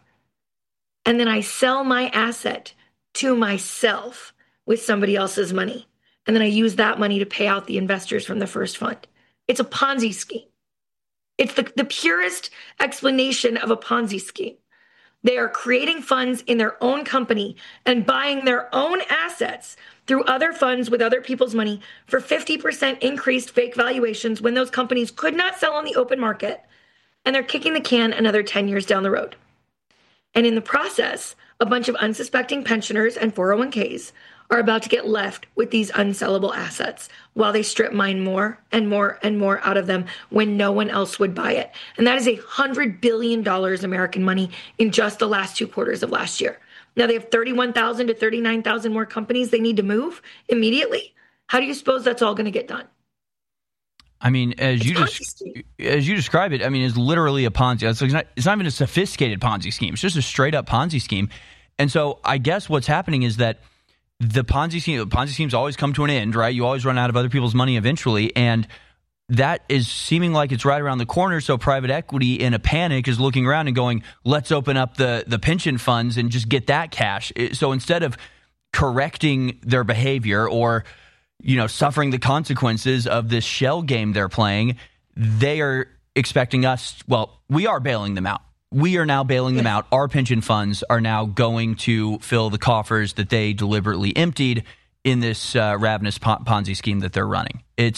And then I sell my asset to myself with somebody else's money. And then I use that money to pay out the investors from the first fund. It's a Ponzi scheme. It's the purest explanation of a Ponzi scheme. They are creating funds in their own company and buying their own assets through other funds with other people's money for 50% increased fake valuations when those companies could not sell on the open market. And they're kicking the can another 10 years down the road. And in the process, a bunch of unsuspecting pensioners and 401ks are about to get left with these unsellable assets while they strip mine more and more and more out of them when no one else would buy it. And that is $100 billion American money in just the last 2 quarters of last year. Now they have 31,000 to 39,000 more companies they need to move immediately. How do you suppose that's all going to get done? I mean, as you describe it, I mean, it's literally a Ponzi. It's not even a sophisticated Ponzi scheme. It's just a straight up Ponzi scheme. And so I guess what's happening is that the Ponzi schemes always come to an end, right? You always run out of other people's money eventually. And that is seeming like it's right around the corner. So private equity in a panic is looking around and going, let's open up the pension funds and just get that cash. So instead of correcting their behavior or, suffering the consequences of this shell game they're playing, they are expecting us. Well, we are bailing them out. We are now bailing them out. Our pension funds are now going to fill the coffers that they deliberately emptied in this ravenous Ponzi scheme that they're running.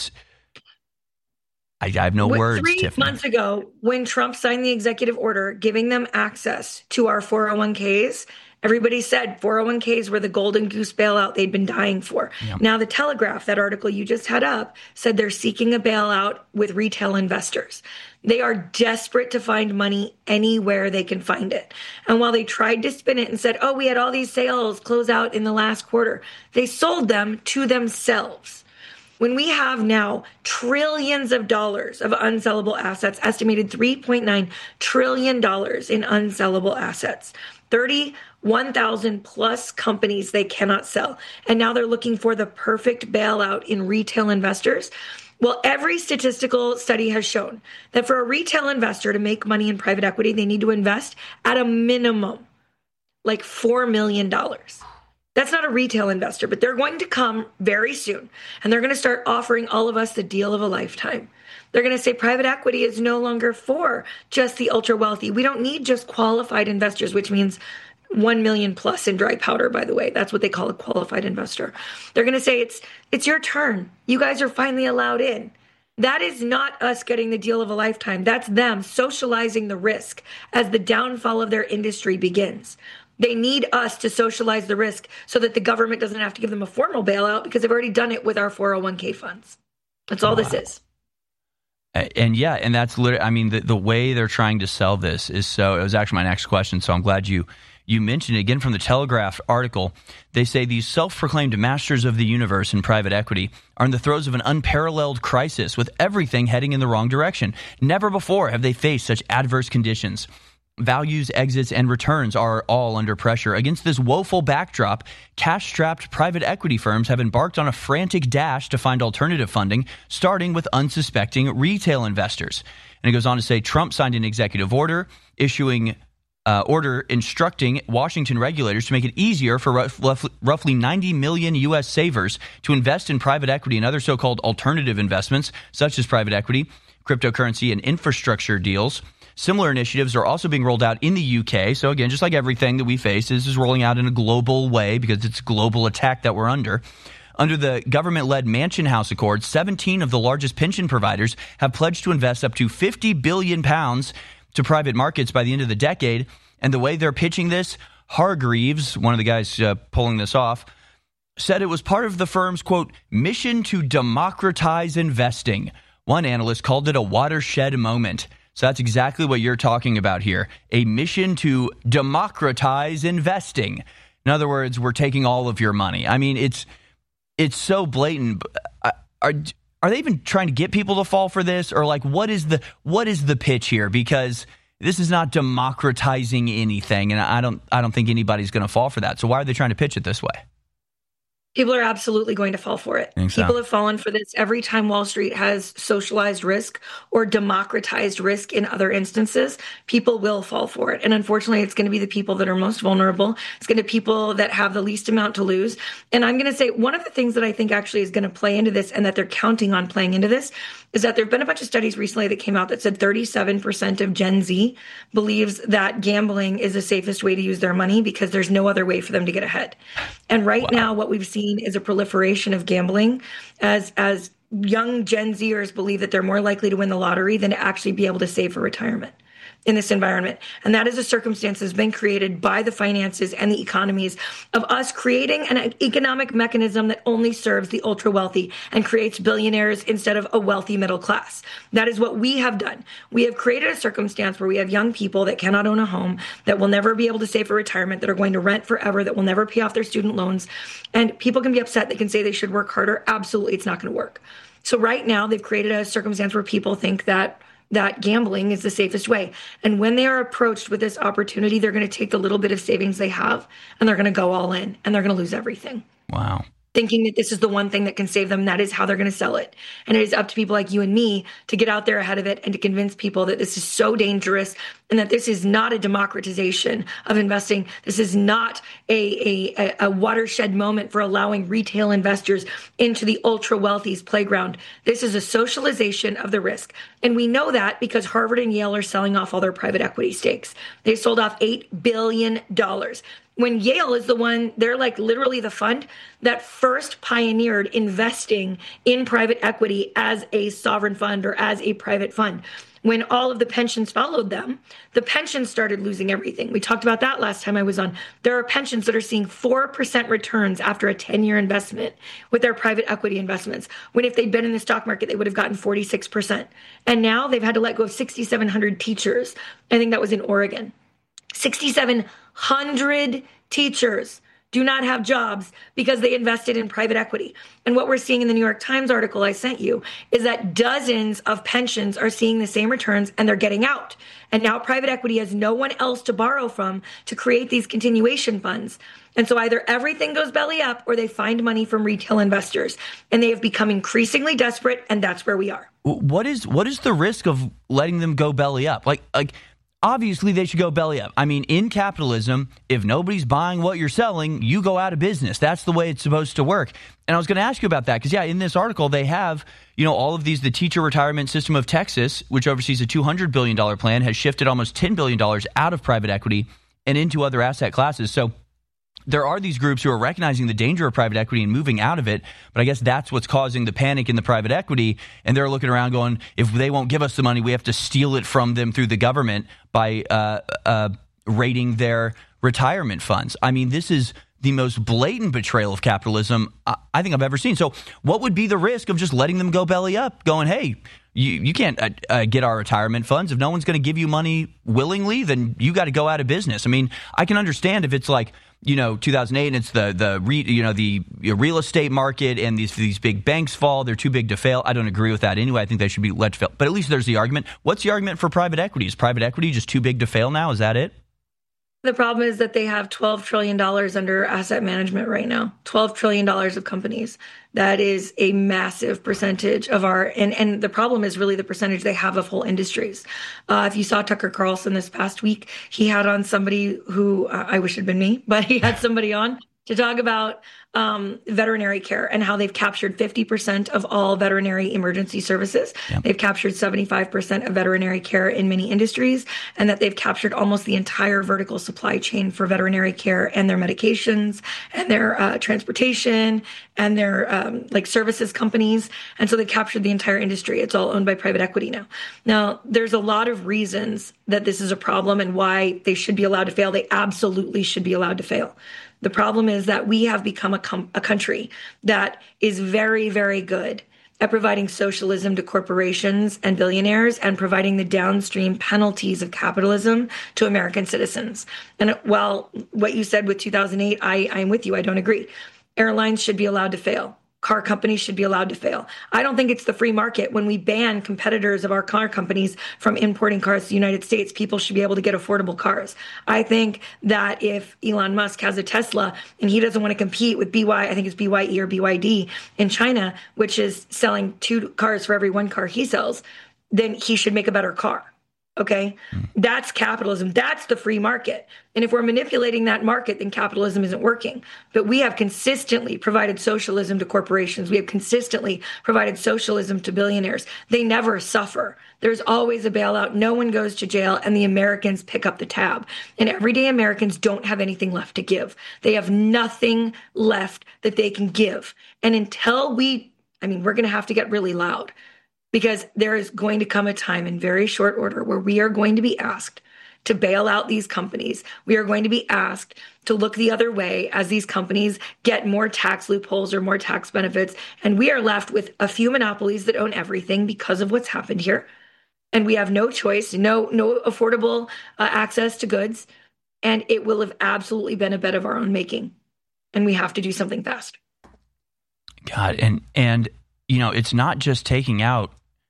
I have no words, 3 Tiffany. months ago, when Trump signed the executive order giving them access to our 401ks, everybody said 401ks were the golden goose bailout they'd been dying for. Yep. Now, the Telegraph, that article you just had up, said they're seeking a bailout with retail investors. They are desperate to find money anywhere they can find it. And while they tried to spin it and said, we had all these sales close out in the last quarter, they sold them to themselves. When we have now trillions of dollars of unsellable assets, estimated $3.9 trillion in unsellable assets, 31,000 plus companies they cannot sell. And now they're looking for the perfect bailout in retail investors. Well, every statistical study has shown that for a retail investor to make money in private equity, they need to invest at a minimum like $4 million. That's not a retail investor, but they're going to come very soon, and they're going to start offering all of us the deal of a lifetime. They're going to say private equity is no longer for just the ultra wealthy. We don't need just qualified investors, which means 1 million plus in dry powder, by the way. That's what they call a qualified investor. They're going to say it's your turn. You guys are finally allowed in. That is not us getting the deal of a lifetime. That's them socializing the risk as the downfall of their industry begins. They need us to socialize the risk so that the government doesn't have to give them a formal bailout because they've already done it with our 401k funds. That's all this is. And that's literally, I mean, the way they're trying to sell this is it was actually my next question. So I'm glad you You mentioned it again from the Telegraph article. They say these self-proclaimed masters of the universe in private equity are in the throes of an unparalleled crisis with everything heading in the wrong direction. Never before have they faced such adverse conditions. Values, exits, and returns are all under pressure. Against this woeful backdrop, cash-strapped private equity firms have embarked on a frantic dash to find alternative funding, starting with unsuspecting retail investors. And it goes on to say Trump signed an executive order issuing order instructing Washington regulators to make it easier for roughly 90 million U.S. savers to invest in private equity and other so-called alternative investments, such as private equity, cryptocurrency, and infrastructure deals. Similar initiatives are also being rolled out in the UK. So again, just like everything that we face, this is rolling out in a global way because it's a global attack that we're under. Under the government-led Mansion House Accord, 17 of the largest pension providers have pledged to invest up to £50 billion to private markets by the end of the decade. And the way they're pitching this, Hargreaves, one of the guys pulling this off, said it was part of the firm's, quote, mission to democratize investing. One analyst called it a watershed moment. So that's exactly what you're talking about here, a mission to democratize investing. In other words, we're taking all of your money. I mean, it's so blatant. Are they even trying to get people to fall for this? Or like, what is the pitch here? Because this is not democratizing anything, and I don't think anybody's going to fall for that. So why are they trying to pitch it this way? People are absolutely going to fall for it. People have fallen for this every time Wall Street has socialized risk or democratized risk in other instances. People will fall for it. And unfortunately, it's going to be the people that are most vulnerable. It's going to be people that have the least amount to lose. And I'm going to say one of the things that I think actually is going to play into this and that they're counting on playing into this is that there have been a bunch of studies recently that came out that said 37% of Gen Z believes that gambling is the safest way to use their money because there's no other way for them to get ahead. And right now, what we've seen is a proliferation of gambling as young Gen Zers believe that they're more likely to win the lottery than to actually be able to save for retirement in this environment. And that is a circumstance that's been created by the finances and the economies of us creating an economic mechanism that only serves the ultra wealthy and creates billionaires instead of a wealthy middle class. That is what we have done. We have created a circumstance where we have young people that cannot own a home, that will never be able to save for retirement, that are going to rent forever, that will never pay off their student loans. And people can be upset. They can say they should work harder. Absolutely, it's not going to work. So right now, they've created a circumstance where people think that gambling is the safest way. And when they are approached with this opportunity, they're going to take the little bit of savings they have and they're going to go all in and they're going to lose everything. Wow. Thinking that this is the one thing that can save them. That is how they're going to sell it. And it is up to people like you and me to get out there ahead of it and to convince people that this is so dangerous and that this is not a democratization of investing. This is not a watershed moment for allowing retail investors into the ultra wealthy's playground. This is a socialization of the risk. And we know that because Harvard and Yale are selling off all their private equity stakes. They sold off $8 billion. When Yale is the one, they're like literally the fund that first pioneered investing in private equity as a sovereign fund or as a private fund. When all of the pensions followed them, the pensions started losing everything. We talked about that last time I was on. There are pensions that are seeing 4% returns after a 10-year investment with their private equity investments, when if they'd been in the stock market, they would have gotten 46%. And now they've had to let go of 6,700 teachers. I think that was in Oregon. 6,700 teachers do not have jobs because they invested in private equity. And what we're seeing in the New York Times article I sent you is that dozens of pensions are seeing the same returns and they're getting out. And now private equity has no one else to borrow from to create these continuation funds. And so either everything goes belly up or they find money from retail investors. And they have become increasingly desperate, and that's where we are. What is the risk of letting them go belly up? Like obviously, they should go belly up. I mean, in capitalism, if nobody's buying what you're selling, you go out of business. That's the way it's supposed to work. And I was going to ask you about that because, in this article, they have, all of these. The teacher retirement system of Texas, which oversees a $200 billion plan, has shifted almost $10 billion out of private equity and into other asset classes. So there are these groups who are recognizing the danger of private equity and moving out of it, but I guess that's what's causing the panic in the private equity, and they're looking around going, if they won't give us the money, we have to steal it from them through the government by raiding their retirement funds. I mean, this is the most blatant betrayal of capitalism I think I've ever seen. So what would be the risk of just letting them go belly up, going, hey, you can't get our retirement funds. If no one's going to give you money willingly, then you got to go out of business. I mean, I can understand if it's like, 2008 and it's the real estate market and these big banks fall, they're too big to fail. I don't agree with that anyway. I think they should be let to fail. But at least there's the argument. What's the argument for private equity? Is private equity just too big to fail now? Is that it? The problem is that they have $12 trillion under asset management right now. $12 trillion of companies. That is a massive percentage of and the problem is really the percentage they have of whole industries. If you saw Tucker Carlson this past week, he had on somebody who I wish had been me, but he had somebody on to talk about veterinary care and how they've captured 50% of all veterinary emergency services. Yep. They've captured 75% of veterinary care in many industries, and that they've captured almost the entire vertical supply chain for veterinary care and their medications and their transportation and their services companies. And so they captured the entire industry. It's all owned by private equity now. Now, there's a lot of reasons that this is a problem and why they should be allowed to fail. They absolutely should be allowed to fail. The problem is that we have become a country that is very, very good at providing socialism to corporations and billionaires and providing the downstream penalties of capitalism to American citizens. And while what you said with 2008, I'm with you. I don't agree. Airlines should be allowed to fail. Car companies should be allowed to fail. I don't think it's the free market. When we ban competitors of our car companies from importing cars to the United States, people should be able to get affordable cars. I think that if Elon Musk has a Tesla and he doesn't want to compete with I think it's BYE or BYD in China, which is selling 2 cars for every 1 car he sells, then he should make a better car. Okay, that's capitalism. That's the free market. And if we're manipulating that market, then capitalism isn't working. But we have consistently provided socialism to corporations. We have consistently provided socialism to billionaires. They never suffer. There's always a bailout. No one goes to jail, and the Americans pick up the tab. And everyday Americans don't have anything left to give. They have nothing left that they can give. And until we're going to have to get really loud. Because there is going to come a time in very short order where we are going to be asked to bail out these companies. We are going to be asked to look the other way as these companies get more tax loopholes or more tax benefits. And we are left with a few monopolies that own everything because of what's happened here. And we have no choice, no affordable access to goods. And it will have absolutely been a bet of our own making. And we have to do something fast. God, and it's not just taking out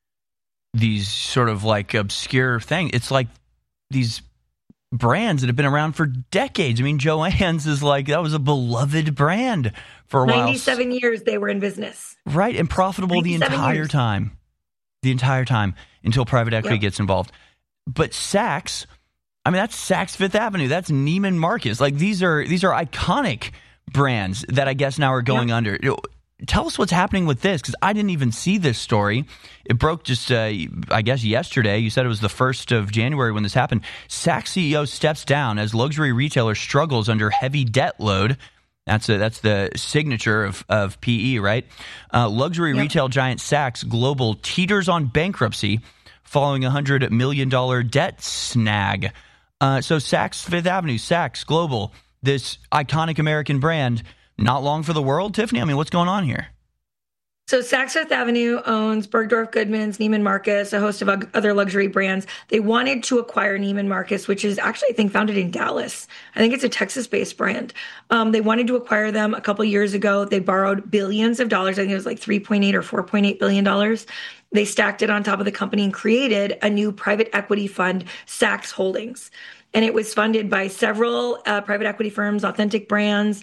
these sort of like obscure things. It's like these brands that have been around for decades. I mean, Joann's is that was a beloved brand for a while. 97 years they were in business. Right, and profitable the entire time. The entire time until private equity gets involved. But Saks, that's Saks Fifth Avenue. That's Neiman Marcus. These are iconic brands that I guess now are going under. Tell us what's happening with this, because I didn't even see this story. It broke just, I guess, yesterday. You said it was the 1st of January when this happened. Saks CEO steps down as luxury retailer struggles under heavy debt load. That's the signature of PE, right? Luxury retail giant Saks Global teeters on bankruptcy following a $100 million debt snag. So Saks Fifth Avenue, Saks Global, this iconic American brand, not long for the world, Tiffany? what's going on here? So Saks Fifth Avenue owns Bergdorf Goodman's, Neiman Marcus, a host of other luxury brands. They wanted to acquire Neiman Marcus, which is actually, I think, founded in Dallas. I think it's a Texas-based brand. They wanted to acquire them a couple years ago. They borrowed billions of dollars. I think it was like $3.8 or $4.8 billion. They stacked it on top of the company and created a new private equity fund, Saks Holdings. And it was funded by several private equity firms, Authentic Brands,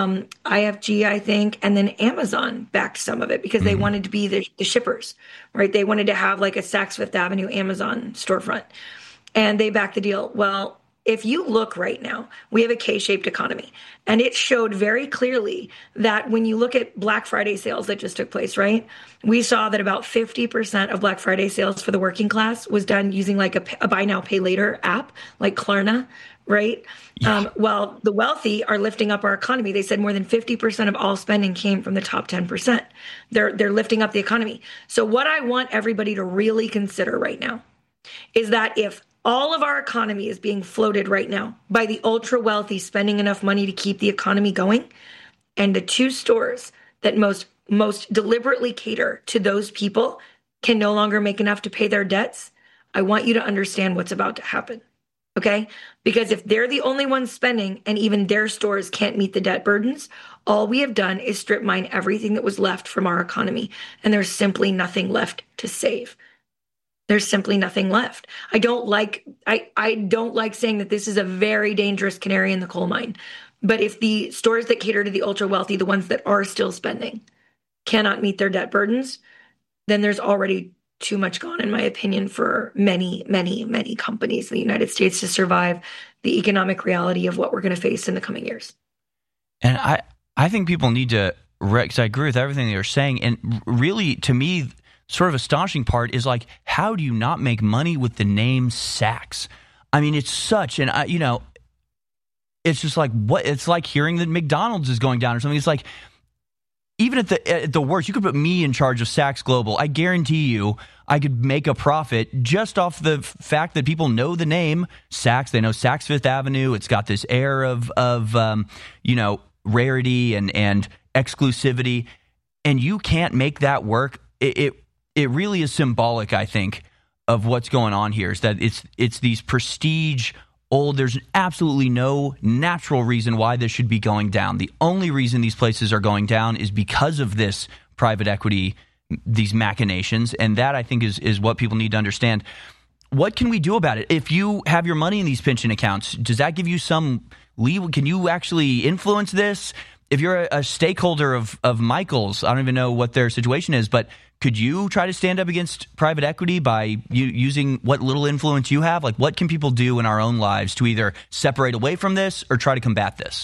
IFG, I think, and then Amazon backed some of it because they wanted to be the shippers, right? They wanted to have like a Saks Fifth Avenue Amazon storefront, and they backed the deal. Well, if you look right now, we have a K-shaped economy, and it showed very clearly that when you look at Black Friday sales that just took place, right? We saw that about 50% of Black Friday sales for the working class was done using like a buy now, pay later app like Klarna, right? Yeah. While the wealthy are lifting up our economy. They said more than 50% of all spending came from the top 10%. They're lifting up the economy. So what I want everybody to really consider right now is that if all of our economy is being floated right now by the ultra wealthy spending enough money to keep the economy going, and the two stores that most deliberately cater to those people can no longer make enough to pay their debts, I want you to understand what's about to happen. Okay? Because if they're the only ones spending and even their stores can't meet the debt burdens, all we have done is strip mine everything that was left from our economy. And there's simply nothing left to save. There's simply nothing left. I don't like saying that this is a very dangerous canary in the coal mine. But if the stores that cater to the ultra wealthy, the ones that are still spending, cannot meet their debt burdens, then there's already too much gone, in my opinion, for many, many, many companies in the United States to survive the economic reality of what we're going to face in the coming years. And I think people need to, because I agree with everything they're saying. And really, to me, sort of astonishing part is like, how do you not make money with the name Saks? I mean, it's such an, it's just like, what? It's like hearing that McDonald's is going down or something. It's like, even at the worst, you could put me in charge of Saks Global. I guarantee you I could make a profit just off the fact that people know the name Saks. They know Saks Fifth Avenue. It's got this air of rarity and exclusivity. And you can't make that work. It really is symbolic, I think, of what's going on here, is that it's these prestige there's absolutely no natural reason why this should be going down. The only reason these places are going down is because of this private equity, these machinations, and that, I think, is what people need to understand. What can we do about it? If you have your money in these pension accounts, does that give you some leeway? Can you actually influence this? If you're a stakeholder of Michael's, I don't even know what their situation is, but could you try to stand up against private equity by using what little influence you have? Like, what can people do in our own lives to either separate away from this or try to combat this?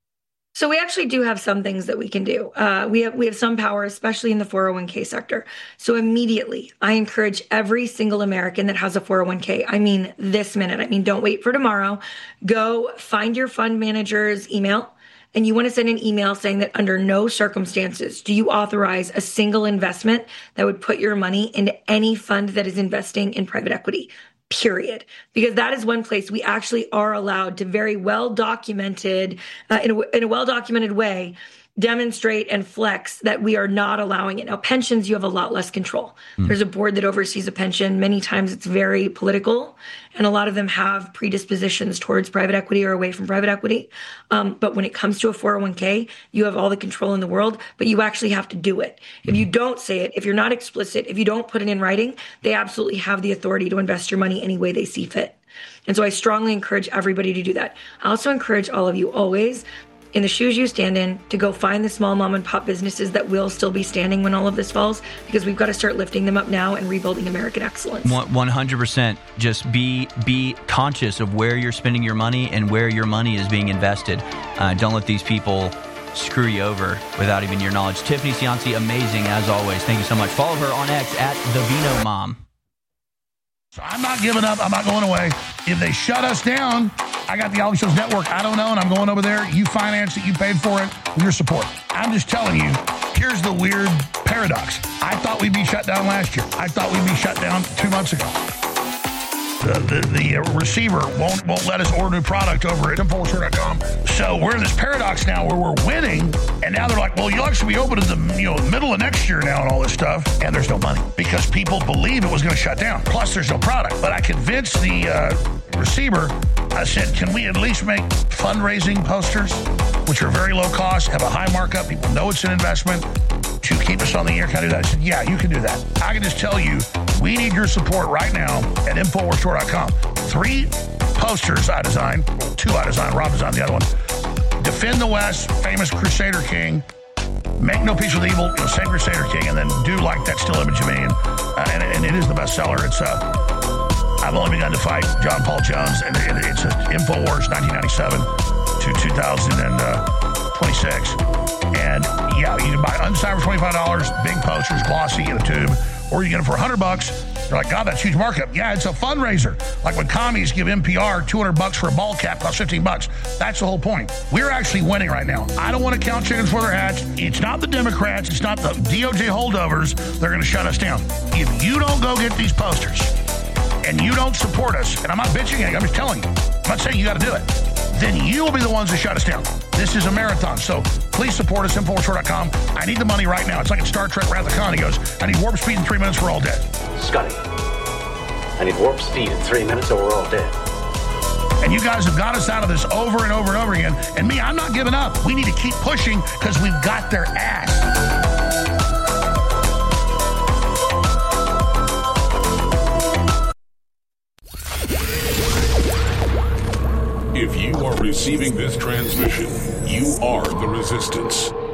So we actually do have some things that we can do. We have some power, especially in the 401k sector. So immediately, I encourage every single American that has a 401k, I mean this minute, don't wait for tomorrow, go find your fund manager's email. And you want to send an email saying that under no circumstances do you authorize a single investment that would put your money into any fund that is investing in private equity, period. Because that is one place we actually are allowed to very well documented, in a well-documented way, demonstrate and flex that we are not allowing it. Now, pensions, you have a lot less control. There's a board that oversees a pension. Many times it's very political, and a lot of them have predispositions towards private equity or away from private equity. But when it comes to a 401k, you have all the control in the world, but you actually have to do it. If you don't say it, if you're not explicit, if you don't put it in writing, they absolutely have the authority to invest your money any way they see fit. And so I strongly encourage everybody to do that. I also encourage all of you always, in the shoes you stand in, to go find the small mom and pop businesses that will still be standing when all of this falls, because we've got to start lifting them up now and rebuilding American excellence. 100%. Just be conscious of where you're spending your money and where your money is being invested. Don't let these people screw you over without even your knowledge. Tiffany Cianci, amazing as always. Thank you so much. Follow her on X at The Vino Mom. So I'm not giving up. I'm not going away. If they shut us down, I got the Ali Shows Network. I don't know, and I'm going over there. You financed it. You paid for it with your support. I'm just telling you, here's the weird paradox. I thought we'd be shut down last year. I thought we'd be shut down 2 months ago. The receiver won't let us order new product over at InfoWarsStore.com. So we're in this paradox now where we're winning, and now they're like, well, you'll actually be open in the middle of next year now and all this stuff, and there's no money because people believe it was going to shut down. Plus, there's no product. But I convinced the receiver. I said, can we at least make fundraising posters, which are very low cost, have a high markup, people know it's an investment, to keep us on the air? Can I do that? I said, yeah, you can do that. I can just tell you, we need your support right now at InfoWarsStore.com. 3 posters I designed. 2 I designed. Rob designed the other one. Defend the West, famous Crusader King. Make no peace with evil, same Crusader King, and then do like that still image of me. And it is the bestseller. It's I've only begun to fight John Paul Jones, and it's InfoWars 1997 to 2026. And yeah, you can buy unsigned for $25, big posters, glossy in a tube, or you get them for $100. You're like, God, that's huge markup. Yeah, it's a fundraiser. Like when commies give NPR $200 for a ball cap, costs $15. That's the whole point. We're actually winning right now. I don't want to count chickens for their hats. It's not the Democrats. It's not the DOJ holdovers. They're going to shut us down. If you don't go get these posters and you don't support us, and I'm not bitching at you, I'm just telling you, I'm not saying you got to do it, then you will be the ones that shut us down. This is a marathon. So please support us, InfoWarsStore.com. I need the money right now. It's like in Star Trek Wrath of Khan. He goes, I need warp speed in 3 minutes, we're all dead. Scotty, I need warp speed in 3 minutes or we're all dead. And you guys have got us out of this over and over and over again. And me, I'm not giving up. We need to keep pushing because we've got their ass. If you are receiving this transmission, you are the resistance.